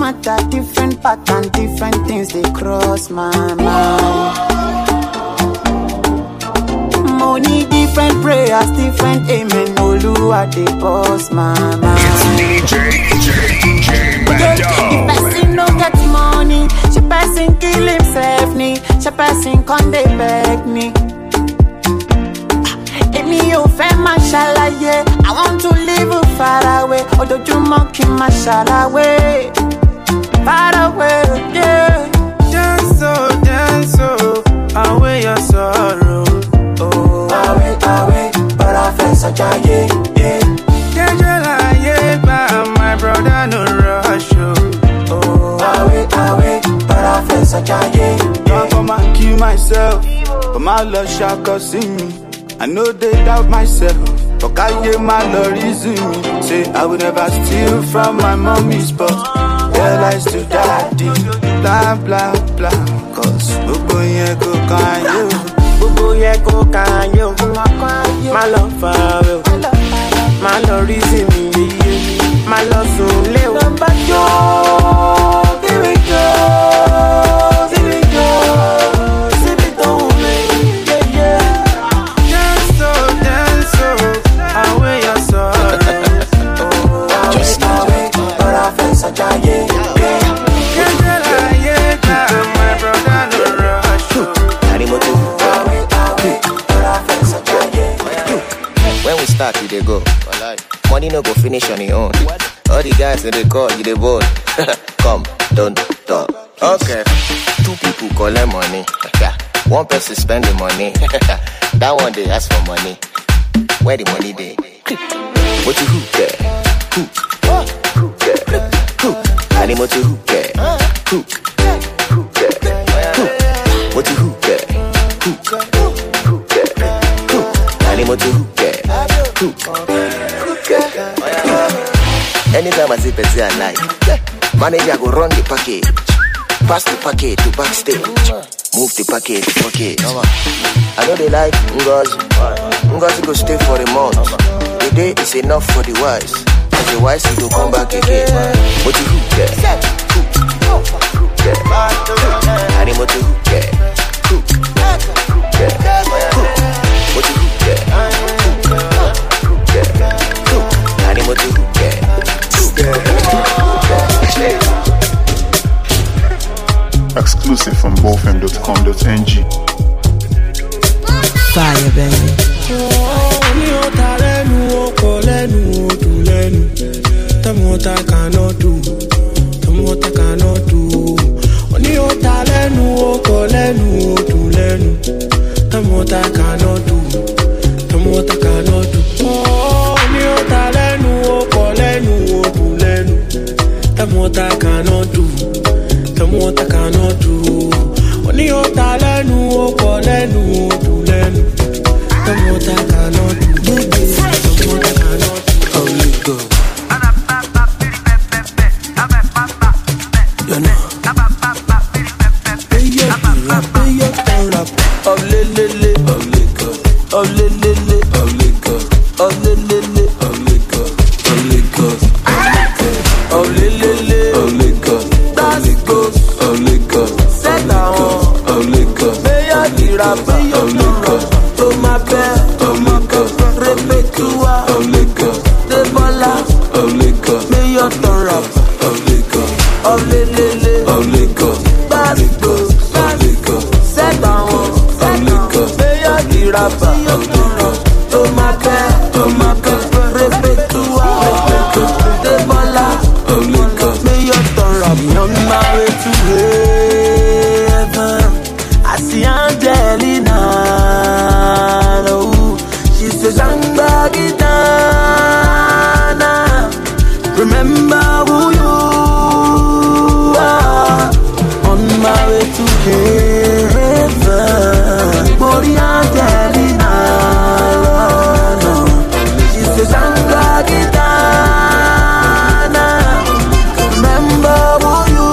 matter, different pattern, different things they cross my mind. Money, different prayers, different amen. Oluwa they boss my mind.
It's DJ Bado.
If person no get money, she person kill himself ni. She person con dey beg me. Emi yo fe mashalaye, I want to live far away. Ojojumo ki mashalawe, far away, yeah.
Dance so, away your sorrow. Oh,
away, but I feel such a yeah.
My brother no rush you.
Oh, away, but I feel such a yeah.
Don't come and kill myself, but my love shall see me. I know they doubt myself, but I hear my love reason me. Say I will never steal from my mommy's but tell lies to daddy. Blah, blah, blah. Cause Bubu Yeko can you. Bubu Yeko can you. My love for you. My love reason me. My love soon live. Number two, here we go.
When we start, you dey go. Money no go finish on your own. All the guys in the call, you dey bold. Come, don't talk. Okay. 2 people collect money. 1 person spend the money. That one they ask for money. Where the money dey? What you who care? Who care? Who? Animal to who care? Who care? Who? What you who care? Who care? Who? Animal to who care? Who care? Anytime I see Petsy I like, manager go run the package, pass the package to backstage, move the package to pocket. I know they like Ngozi go stay for a month. The day is enough for the wise. As the wise you go come back again. But you who care? Who care? Animal to who care? Who care? But you who care? Who care? Animal to who care?
Exclusive from bofm.com.ng.
Fire, baby.
Tell me what I cannot do. Tell me what I cannot do. Only your talent, tell me what I cannot do. Tell me what I cannot do. Only your talent, tell me what I cannot do. Tell me what I cannot do. Only your talent, tell me what I cannot do. Tell me what I cannot do. Only go. You know. Oh lele, oh liquor, oh lele, oh liquor, oh lele, oh liquor, oh liquor, oh lele, oh liquor, that's good, oh liquor, set down, oh liquor, pay your dirapa, oh liquor, to my bed, oh liquor, repetua, oh liquor, the bola, oh liquor, pay your dirapa, oh liquor, oh lele, oh liquor, that's good, oh liquor, set down. Rapa, to my repetua, the bola, may your turn up. On my way to heaven, I see Angelina. Oh, she says I'm Bagidana. Remember who you are. On my way to heaven, Body Angelina. She says I'm Bagidana. Remember who you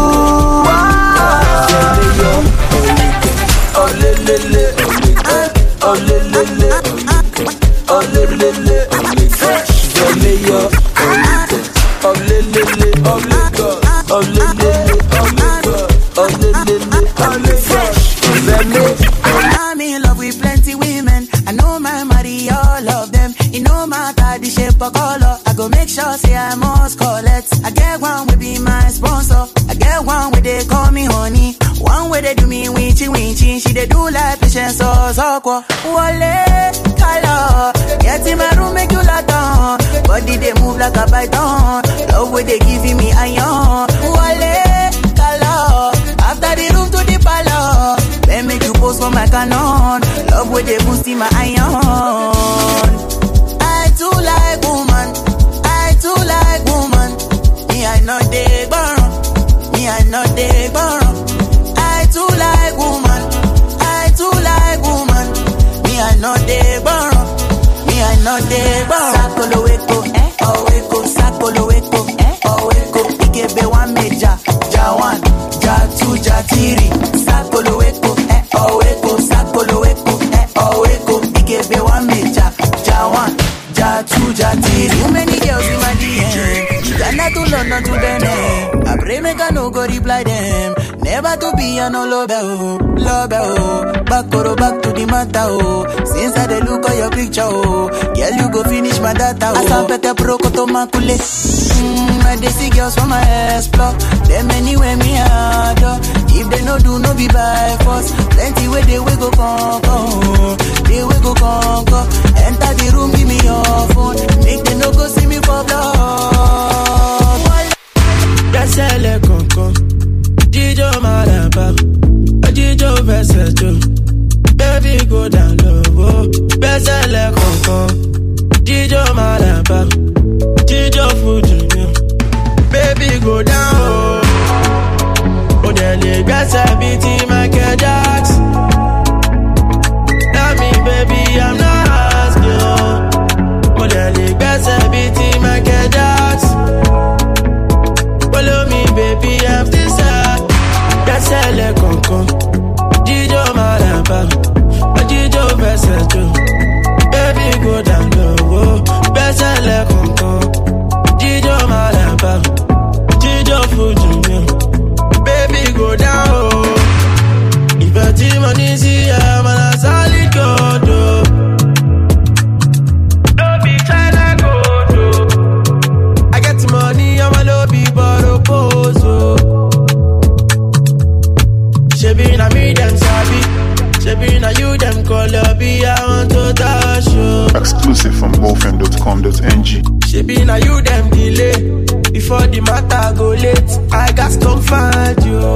are. Oh lele, oh lele, oh lele, oh lele, oh lele, oh
I must collect. I get one will be my sponsor. I get one where they call me honey. One where they do me winchy winchy. She they do like patience or soko. Wale, color. Get in my room, make you lock down. Body they move like a python. Love where they giving me iron. Wale, color. After the room to the palace. Then make you pose for my canon. Love where they boosting my iron. I too like woman. I too like woman. Me I know they burn. Me I know they burn. I too like woman. I too like woman. Me I know they burn. Me I know they burn. Sakolo weko, oh weko, sakolo weko, oh weko. Ikebe one meja, ja one, ja two, ja three. Sakolo weko, oh weko, sakolo weko, oh weko. Ikebe one meja, ja one, ja two, ja three. Too many girls in my DM. Uganda to London to Benin. I pray make I no go reply them. Never to be a no love oh. Back to the matter oh. Since I dey look at your picture oh. Girl you go finish my data oh. Asampete proko to makule. I dey see girls from my explore. Them anywhere me adore. If they no do no be by force. Plenty way they will go conquer. They will go conquer. Enter the room give me your phone. Make them no go see me for blood.
That's a le concon. Jijo Malaba, a Jijo Vesajo. Baby go down low, Bessa le concon. Jijo Malaba, Jijo Fuji. Baby go down, oh Dele Bessa BT Michael Jackson. Tell me baby I'm not asking. Oh Dele Bessa BT Michael Jackson. Follow me, baby, I'm this side. That's a le concon. Jijo Malaba, a Jijo Vesajo. Baby, go down low. That's a le concon. Jijo Malaba, Jijo Fuji. Baby, go down. If a team on easy, I'm on a solid go. Don't be trying to go. I get money, I'm a lobby, but Shebi na me them sabi, shebi na you them call up. I want to touch you.
Exclusive from bofm.com.ng.
Shebi na you them delay. Before the matter go late, I got to find you.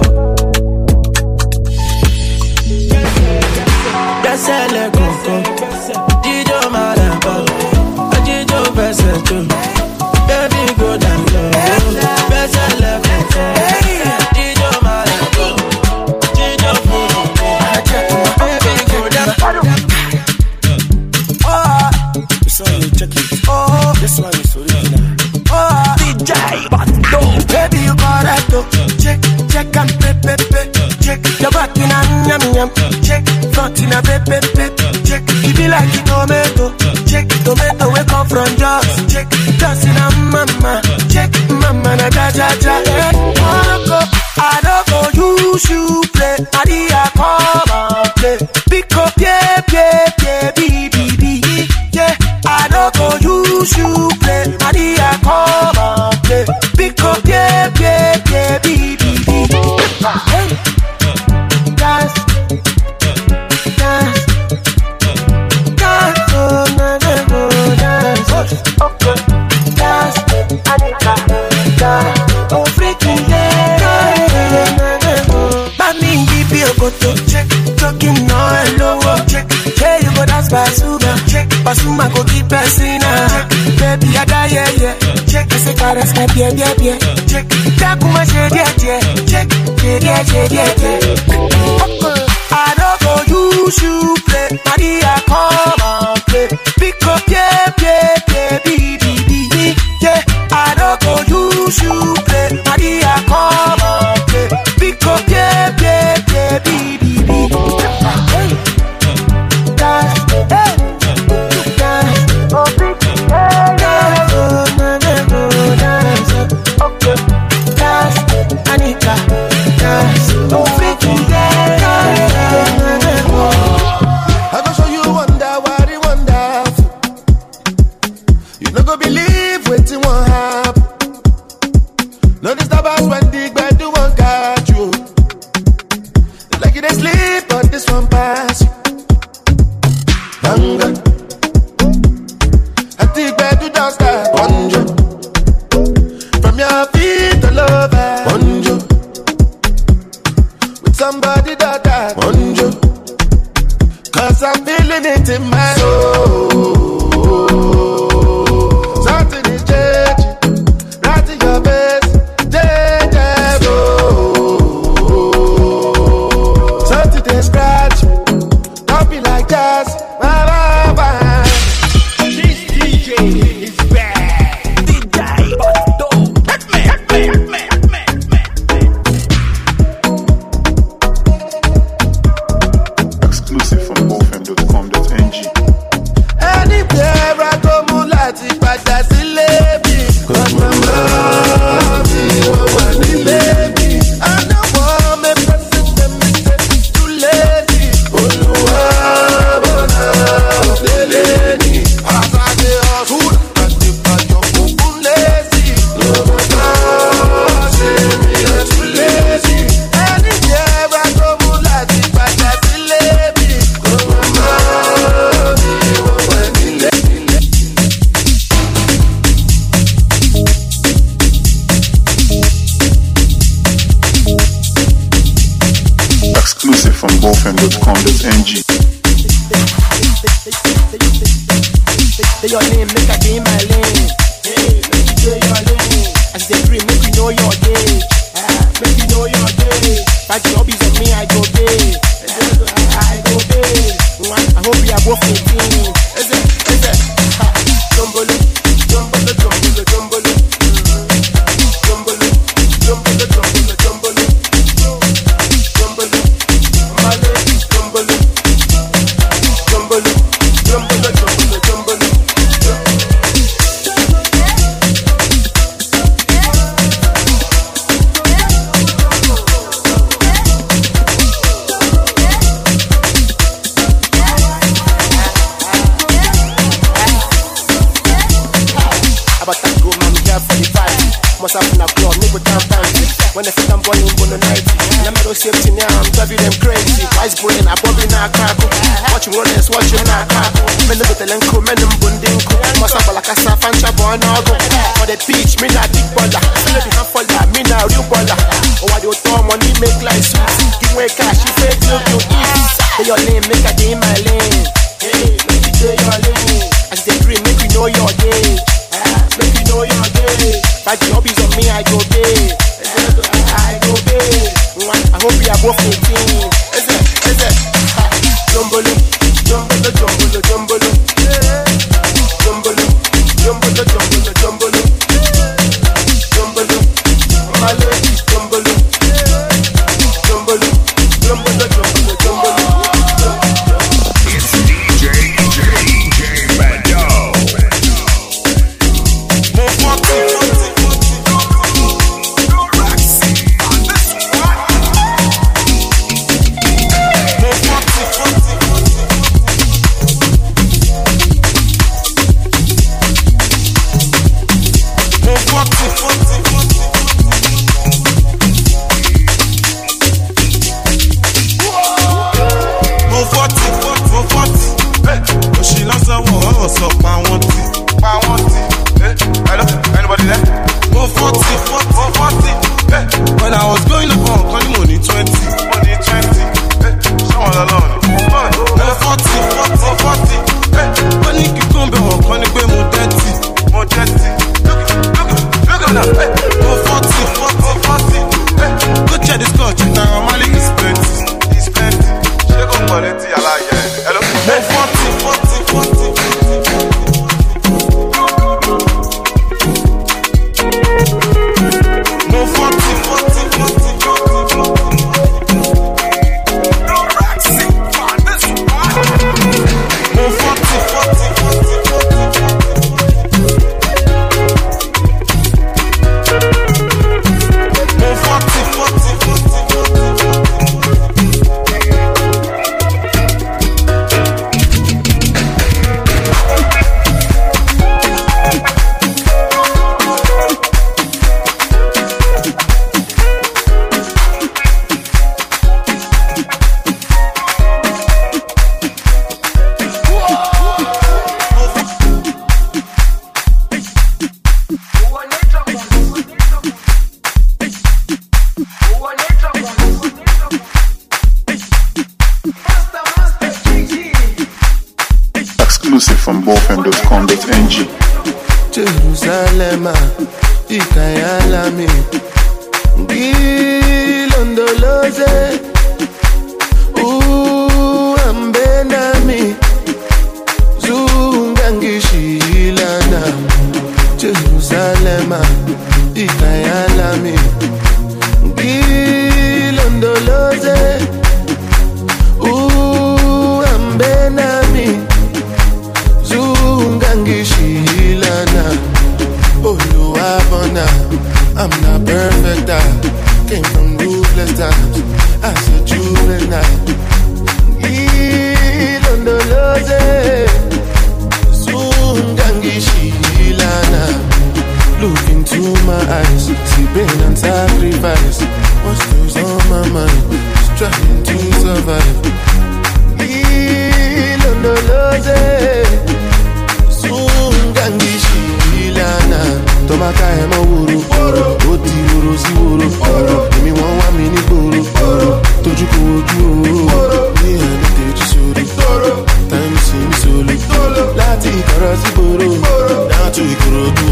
That's a le concon. Jijo Malaba, a Jijo Vesajo. Baby go down low. That's a le concon.
This one is original. Oh, DJ Bando. Baby, you correct. Check and pay. Check your back in a yum. Check front in a pay. Check it be like a tomato. Check tomato we come from Joss. Check just in a mama. Check mama na ja. I don't go use you play. Adia come and play. Pick up yeah, BB. Yeah, I don't go use you play. Adia come and play. Pick up yeah, BB. Hey, dance, oh na dance, okay, dance, Anika, dance, oh freaking Mami give you go to check, talking no hello, check, hey you go dance Basuma, check, Basuma go keep passing check, baby I die yeah, check, I say caress my yeah, check, Takuma check, I don't go use you play, Maria come and play, pick up yeah, BB, yeah, I don't go use you play, Maria come and play, pick up yeah, BB, hey, dance, oh big, dance, oh dance, okay, dance, Anika, dance, oh big,
I go show you wonder, what it wonderful. You no go believe what you want happen.
me I feel the love. Bonjo. With somebody that I bonjo. Cause I'm feeling it in my soul. Something is changing. Right in your face. Something they scratch. Don't be like jazz.
This DJ is bad. DJ Bado.
Exclusive from bofm.com.ng.
Anywhere I go, mulati pada silebi. Cause my mommy want me baby. I don't want me present them too lazy. Oluwa bona leleni. Asade hustle, but the bajo kuku lazy. No more say me too lazy. Anywhere I go, mulati pada silebi. Cause my mommy want me baby.
Exclusive from bofm.com.ng.
Say your name, make I be my lane. Hey, make you say your lane. As they dream, make you know your day. Make you know your day. Fight your hobbies on me, I go pay. I go pay. I hope we are both 18. Is it? Jumbolo, jumbolo, jumbolo, jumbolo. Jumbolo, jumbolo, jumbolo, jumbolo. Jumbolo, my lady, jumbolo. Jumbolo, jumbolo, jumbolo, jumbolo. About that go, man, we here for the party. Must have been a club, nigga down fancy. When the fit I'm born in Bono 90. And I'm no safety now, I'm driving them crazy. Wise brain, I'm bobbing now, crackle. Watching rollers, watching now, crackle. Men with the lenko, men in bundinko. Must have like a safancha, boy, now go. For the beach, me not big baller. Me not half baller, me not real baller. Oh, I do throw money, make life sweet. Give me cash, you fake till you eat. Say your name, make a day in my lane. Hey, make you say your lane. As they dream, make you know your day. Make you know your day. Fight the hobbies on me, I go pay. I go pay. I hope we are both 18. Is it? Jumbolo, jumbolo, jumbolo, jumbolo. Jumbolo, jumbolo, jumbolo, jumbolo. Jumbolo, my lady, jumbolo. Jumbolo, jumbolo, jumbolo, jumbolo.
It's DJ Bado.
When I was going up on money 20, someone alone. 40, money keep coming back, money pay more 30. Look at that, 40. Go check this car, check now, Malik is plenty. Check on quality, I like it. Hello, 40.
from bofm.com.ng.
Jerusalem, Ikayalami, Gilondoloze, Ambenami, Zungangishilana, Jerusalem, Ikayalami, Gilondoloze, Ambenami, Zungangishilana. Oluwabona, I'm not perfect. I came from ruthless times as a juvenile. Ilondoloze, Zungangishilana. Look into my eyes, see pain and sacrifice. What's goes on my mind? Just trying to survive. Ilondoloze, Zungangishilana. Tomaka emo wuru, oti wuru si wuru. Emi won wa mi ni gboro, toju ko oju o. Ni eni teji sori, time si mi solo. Lati ikoro si gboro, down to Ikorodu.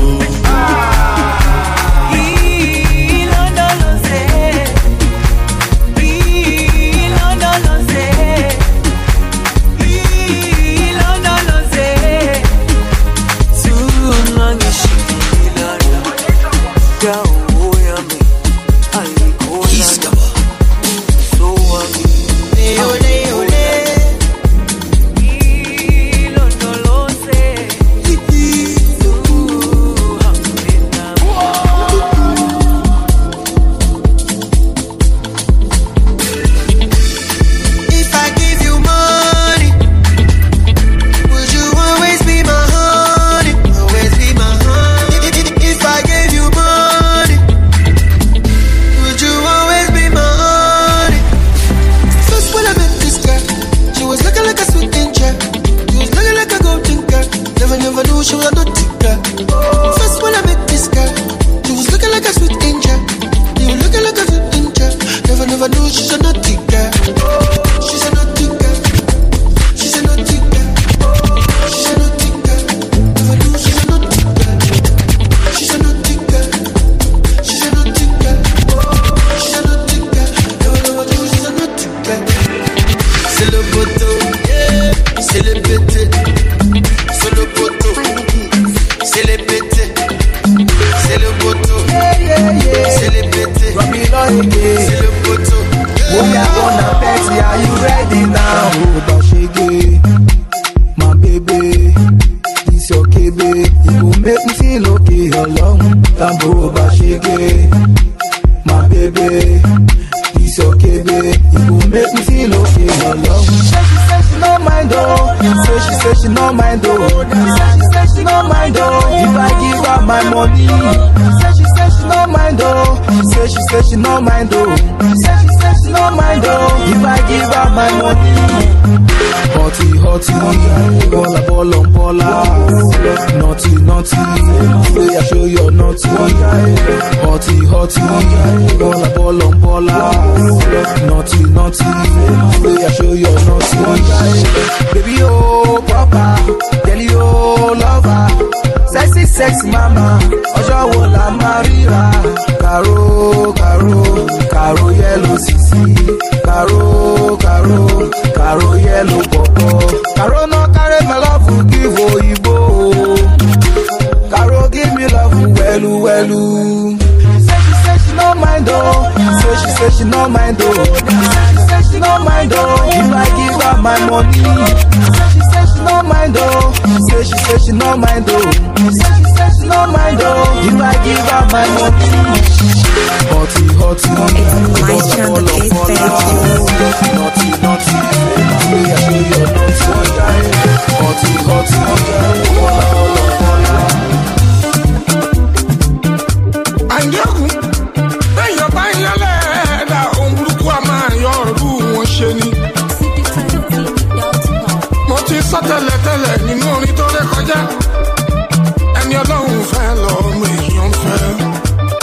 Ẹni Ọlọ́run fẹ́ lọ́mọ èèyàn fẹ́.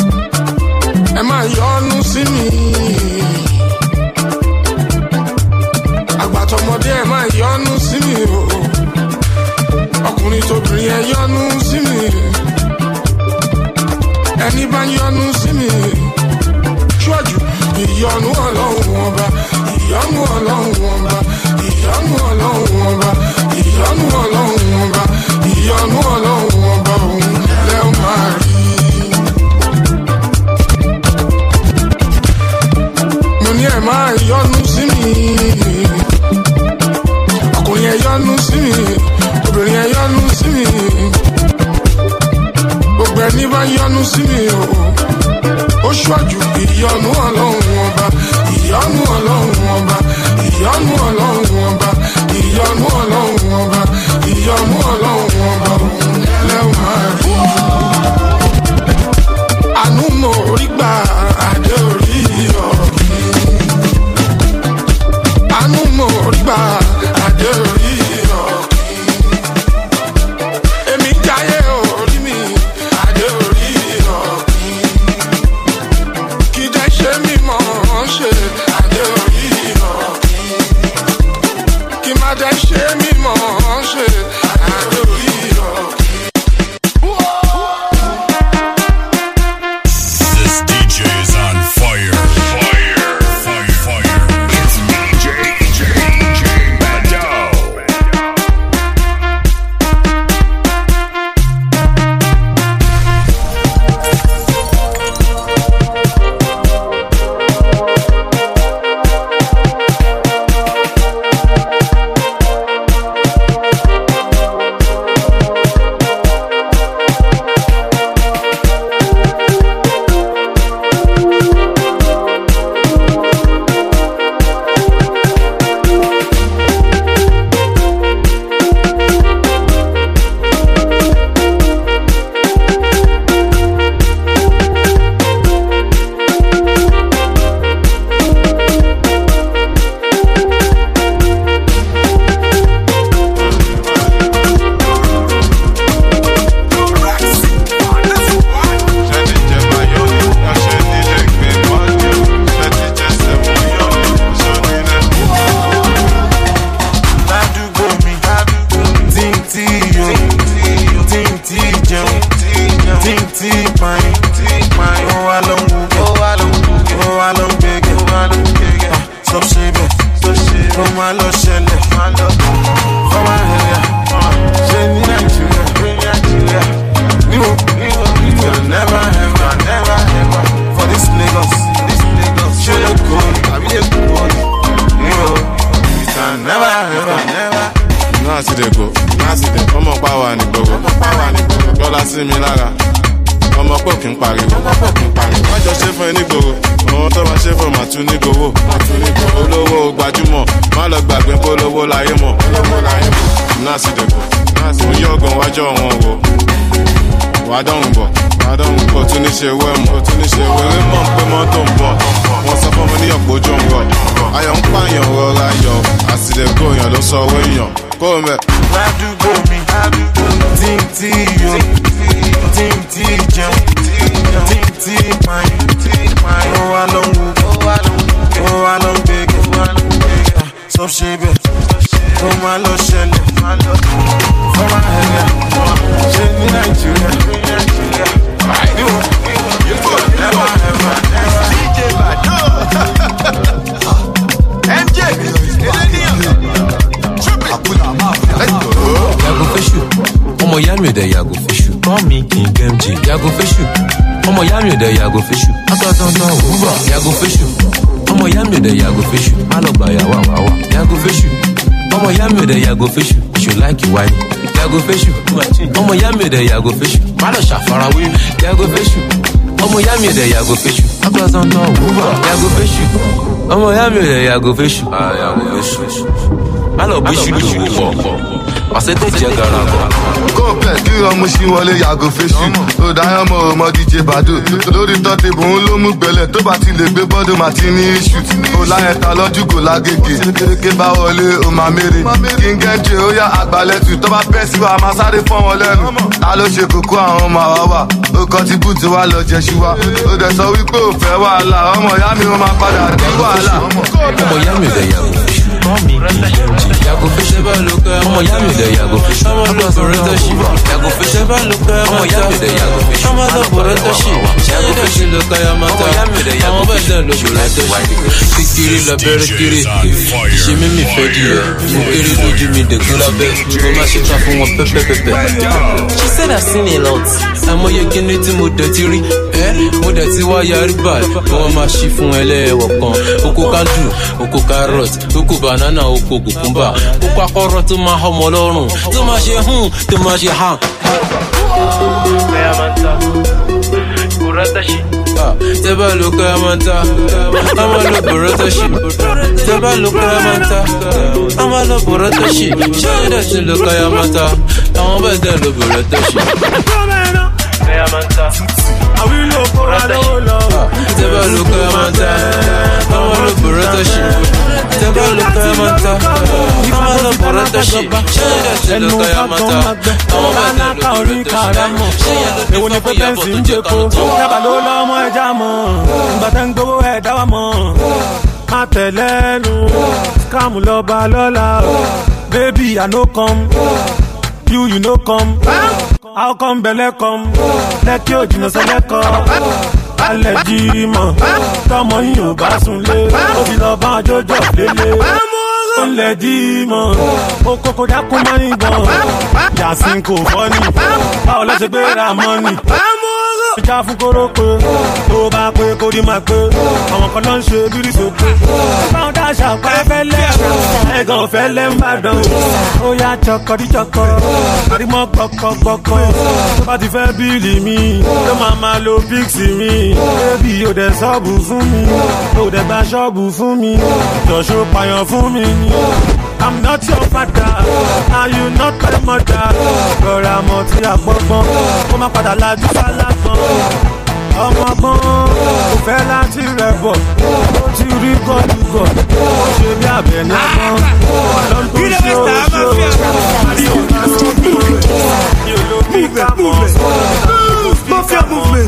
yọ́nú sí mi. Ṣọ́jú ìyọ́nú ọlọ́run ọba, ìyọ́nú ọlọ́run ọba, ìyọ́nú ọlọ́run ọba, ìyọ́nú ọlọ́run ọba, ìyọ́nú ọlọ́run ọba òun lẹ́ máa rí. Mo ní ẹ̀ máa yọ́nú sí mi. Ọkùnrin ẹ̀ yọ́nú sí mi, obìnrin ẹ̀ yọ́nú sí mi. Gbogbo ẹni bá yọ́nú sí mi o. Ó ṣọ́jú ìyọ́nú ọlọ́run ọba, ìyọ́nú ọlọ́run ọba, ìyọ́nú ọlọ́run ọba, ìyọ́nú ọlọ́run ọba, ìyọ́nú ọlọ́run ọba òun lẹ́wọ̀n máa rí. Àánú mo rí gbà adé orí ọ̀gbìn. Àánú mo rí gbà adé orí ọ̀gbìn. Èmi jáyé orí mi adé orí ọ̀gbìn. Kì í jẹ́ ṣe mímọ́ ṣe adé orí ọ̀gbìn. Kì í má jẹ́ ṣe mímọ́ ṣe adé orí ọ̀gbìn.
This DJ is on fire. Fire. Fire. Fire. It's DJ Bado.
Yago fish, you like you wine. Yago fish, Omo Yami de Yago fish, Malo Shafarawi, Yago fish, Omo Yami de Yago fish, across on Yago fish, Omo Yami de Yago fish, Yago fish, Malo Bish, I said,
go back, you are machine while Yago fish. So Diamo, DJ Badu, Lori Totti, Bolo Mubele, Tobati, the body Martini shoot. Olayeta lọ́jú kò lágége, kéèké bá wọlé o máa mèrè. Kí n gẹ́jẹ́ ó yá àgbàlẹ́tù, tó bá bẹ́ sí wa máa sáré fọ́n wọn lẹ́nu. Ta ló ṣe kókó àwọn ọmọ àwa wà? Ó kọ́ ti bùtù wa lọ jẹ ṣú wa. Ó dẹ̀ sọ wípé ò fẹ́ wàhálà, ọmọ ìyá mi ó máa padà dé wàhálà.
Ọmọ ìyá mi ò dẹ̀ yàgò fiṣu. call me Yago fish. Ọmọ ìyá mi dẹ̀ Yago fish. Àgbà sọ̀rọ̀ tó ṣì. Yago fish. Ọmọ ìyá mi dẹ̀ Yago fish. Àgbà sọ̀rọ̀ tó ṣì. Yago fish ló ká ya máa ta. Ọmọ ìyá mi dẹ̀ Yago fish. Àwọn bẹ́ẹ̀ ló ṣòro tó ṣì. Kékeré lọ bẹ̀rẹ̀ kéré. Ṣé mímì fẹ́ di ẹ̀? Mo kéré lójú mi dègún lábẹ́. Mo máa ṣe ta fún wọn pẹ́pẹ́pẹ́pẹ́. She said I've seen a lot. Àmọye kíní tí mo dẹ̀ ti rí. Mo dẹ̀ ti wá yarí báyìí. Wọ́n máa ṣí fún ẹlẹ́wọ̀ kan. Oko kandu, oko carrot, oko banana, oko cucumber. Oko akọ́rọ́ tó máa ọmọ lọ́rùn. Tó máa ṣe tó máa ṣe hàn. Tẹ́bà ló ká ẹ máa ta, a máa lọ bọ̀rọ̀ tó ṣì. Tẹ́bà ló ká ẹ máa ta, a máa lọ bọ̀rọ̀ tó ṣì. Ṣé ẹ̀dẹ̀ tí ló ká ẹ máa ta, àwọn bẹ́ẹ̀ dẹ̀ ló bọ̀rọ̀ tó ṣì. Tẹ́bà ló ká ẹ máa ta, a máa lọ bọ̀rọ̀ tó ṣì. Tẹ́bà ló ká ẹ máa ta, a máa lọ bọ̀rọ̀ tó ṣì. Ṣé ẹ̀dẹ̀ tí ló ká ẹ máa ta, àwọn bẹ́ẹ̀ dẹ̀ ló bọ̀rọ̀ tó ṣì.
Èwo ni pépé sí ń jẹ́ kó, dábàá ló lọ́mọ ẹja mọ̀, ìgbà tẹ́ ń gbowó ẹ̀ dáwà mọ̀. Má tẹ̀lẹ́nu, scam lọ́ba lọ́la, baby I no come, you no come. How come belle come, lẹ́kí òjìnà sẹ́lẹ̀kọ́. Alẹ́ jí mọ̀, tọmọ yìí ò bá sunlé, ó fi lọ bá jọjọ lélẹ̀. Ó lẹ̀ jí mọ̀, ó kókó dákún mọ́ ìbọn. Yàsín kò fọ́ ni, báwo lọ́sẹ̀ gbé ra mọ́ ni. Ìjà fún kórópè, tó bá pé kó dí máa pé. Àwọn kan náà ń ṣe bírí sókè. Báwọn dáṣà pẹ́ fẹ́lẹ́, ẹ̀gàn fẹ́lẹ́ ń bàdàn. Ó yá chọkọdíchọkọ, àrímọ́ gbọkọgbọkọ. Tó bá ti fẹ́ bíìlì mi, ló máa lo píksì mi. Bébì ò dẹ̀ sọ́ọ̀bù fún mi, ò dẹ̀ gba ṣọ́ọ̀bù fún mi. Jọ̀ṣọ́ pààyàn fún mi ni. I'm not your father, and you not my mother. Rọra mọ̀ tí a gbọ́gbọ́n, kó má padà lajú sálágbọ́n. Ọmọ gbọ́n, kò fẹ́ láti rẹ̀ bọ̀. Ó ti rí gọ́dùgọ̀, ó ṣe bí abẹ ní ọgbọ́n. Lọ́n tó ṣe oṣù, bí o máa ń bí mi ò lo bí ká mọ̀. Mafia movement,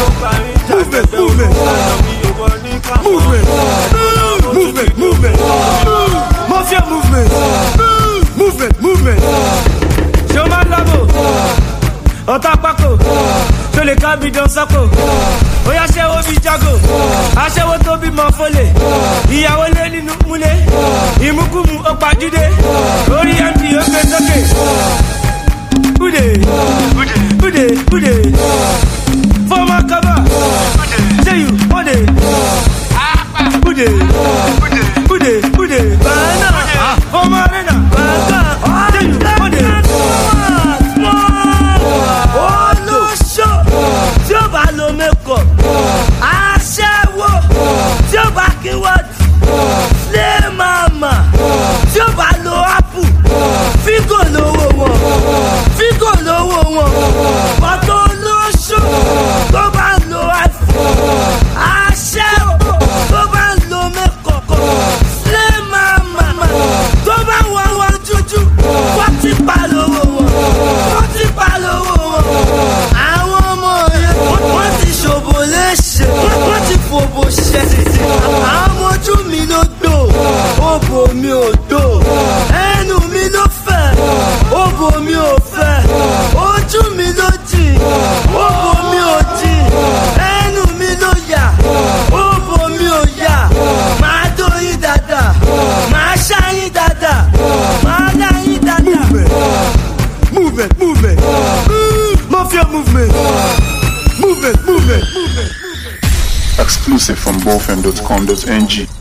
movement. Mafia movement. Ṣé o máa ń lábò? Ọ̀tá pákó, ṣó lè ká bí dán sápò? Ó yá ṣẹ́wó bí jágò, aṣẹ́wó tó bímọ fólè. Ìyàwó lé nínú múlé, ìmúkúmu ó pajúdé. Orí MD ó gbé sókè. Ude. Former cover, say you, Ude. Banana, former arena, say you, Ude. Oh no show, tí ó bá lo makeup, aṣẹ́wó, tí ó bá kí wọ́n slay mama, tí ó bá lo apple, fígò lówó wọn, bọ́tò lóṣù, tó bá lo iPhone, aṣẹ́wó, tó bá lo makeup, slay mama, tó bá wọ́n jújú, wọ́n ti pa lówó wọn. Àwọn ọmọ yẹn, wọ́n ti ṣòbò léṣe, wọ́n ti fòbò ṣẹ́. Àwọn ọmọ ojú mi ló dò, òbò mi ò dò. Ẹnu mi ló fẹ̀, òbò mi ò fẹ̀. Ojú mi ló jì, òbò mi ò jì. Ẹnu mi ló yà, òbò mi ò yà. Màá dó yín dáadáa, màá ṣá yín dáadáa, màá dá yín dáadáa. Movement. Mafia movement.
Exclusive from bofm.com.ng.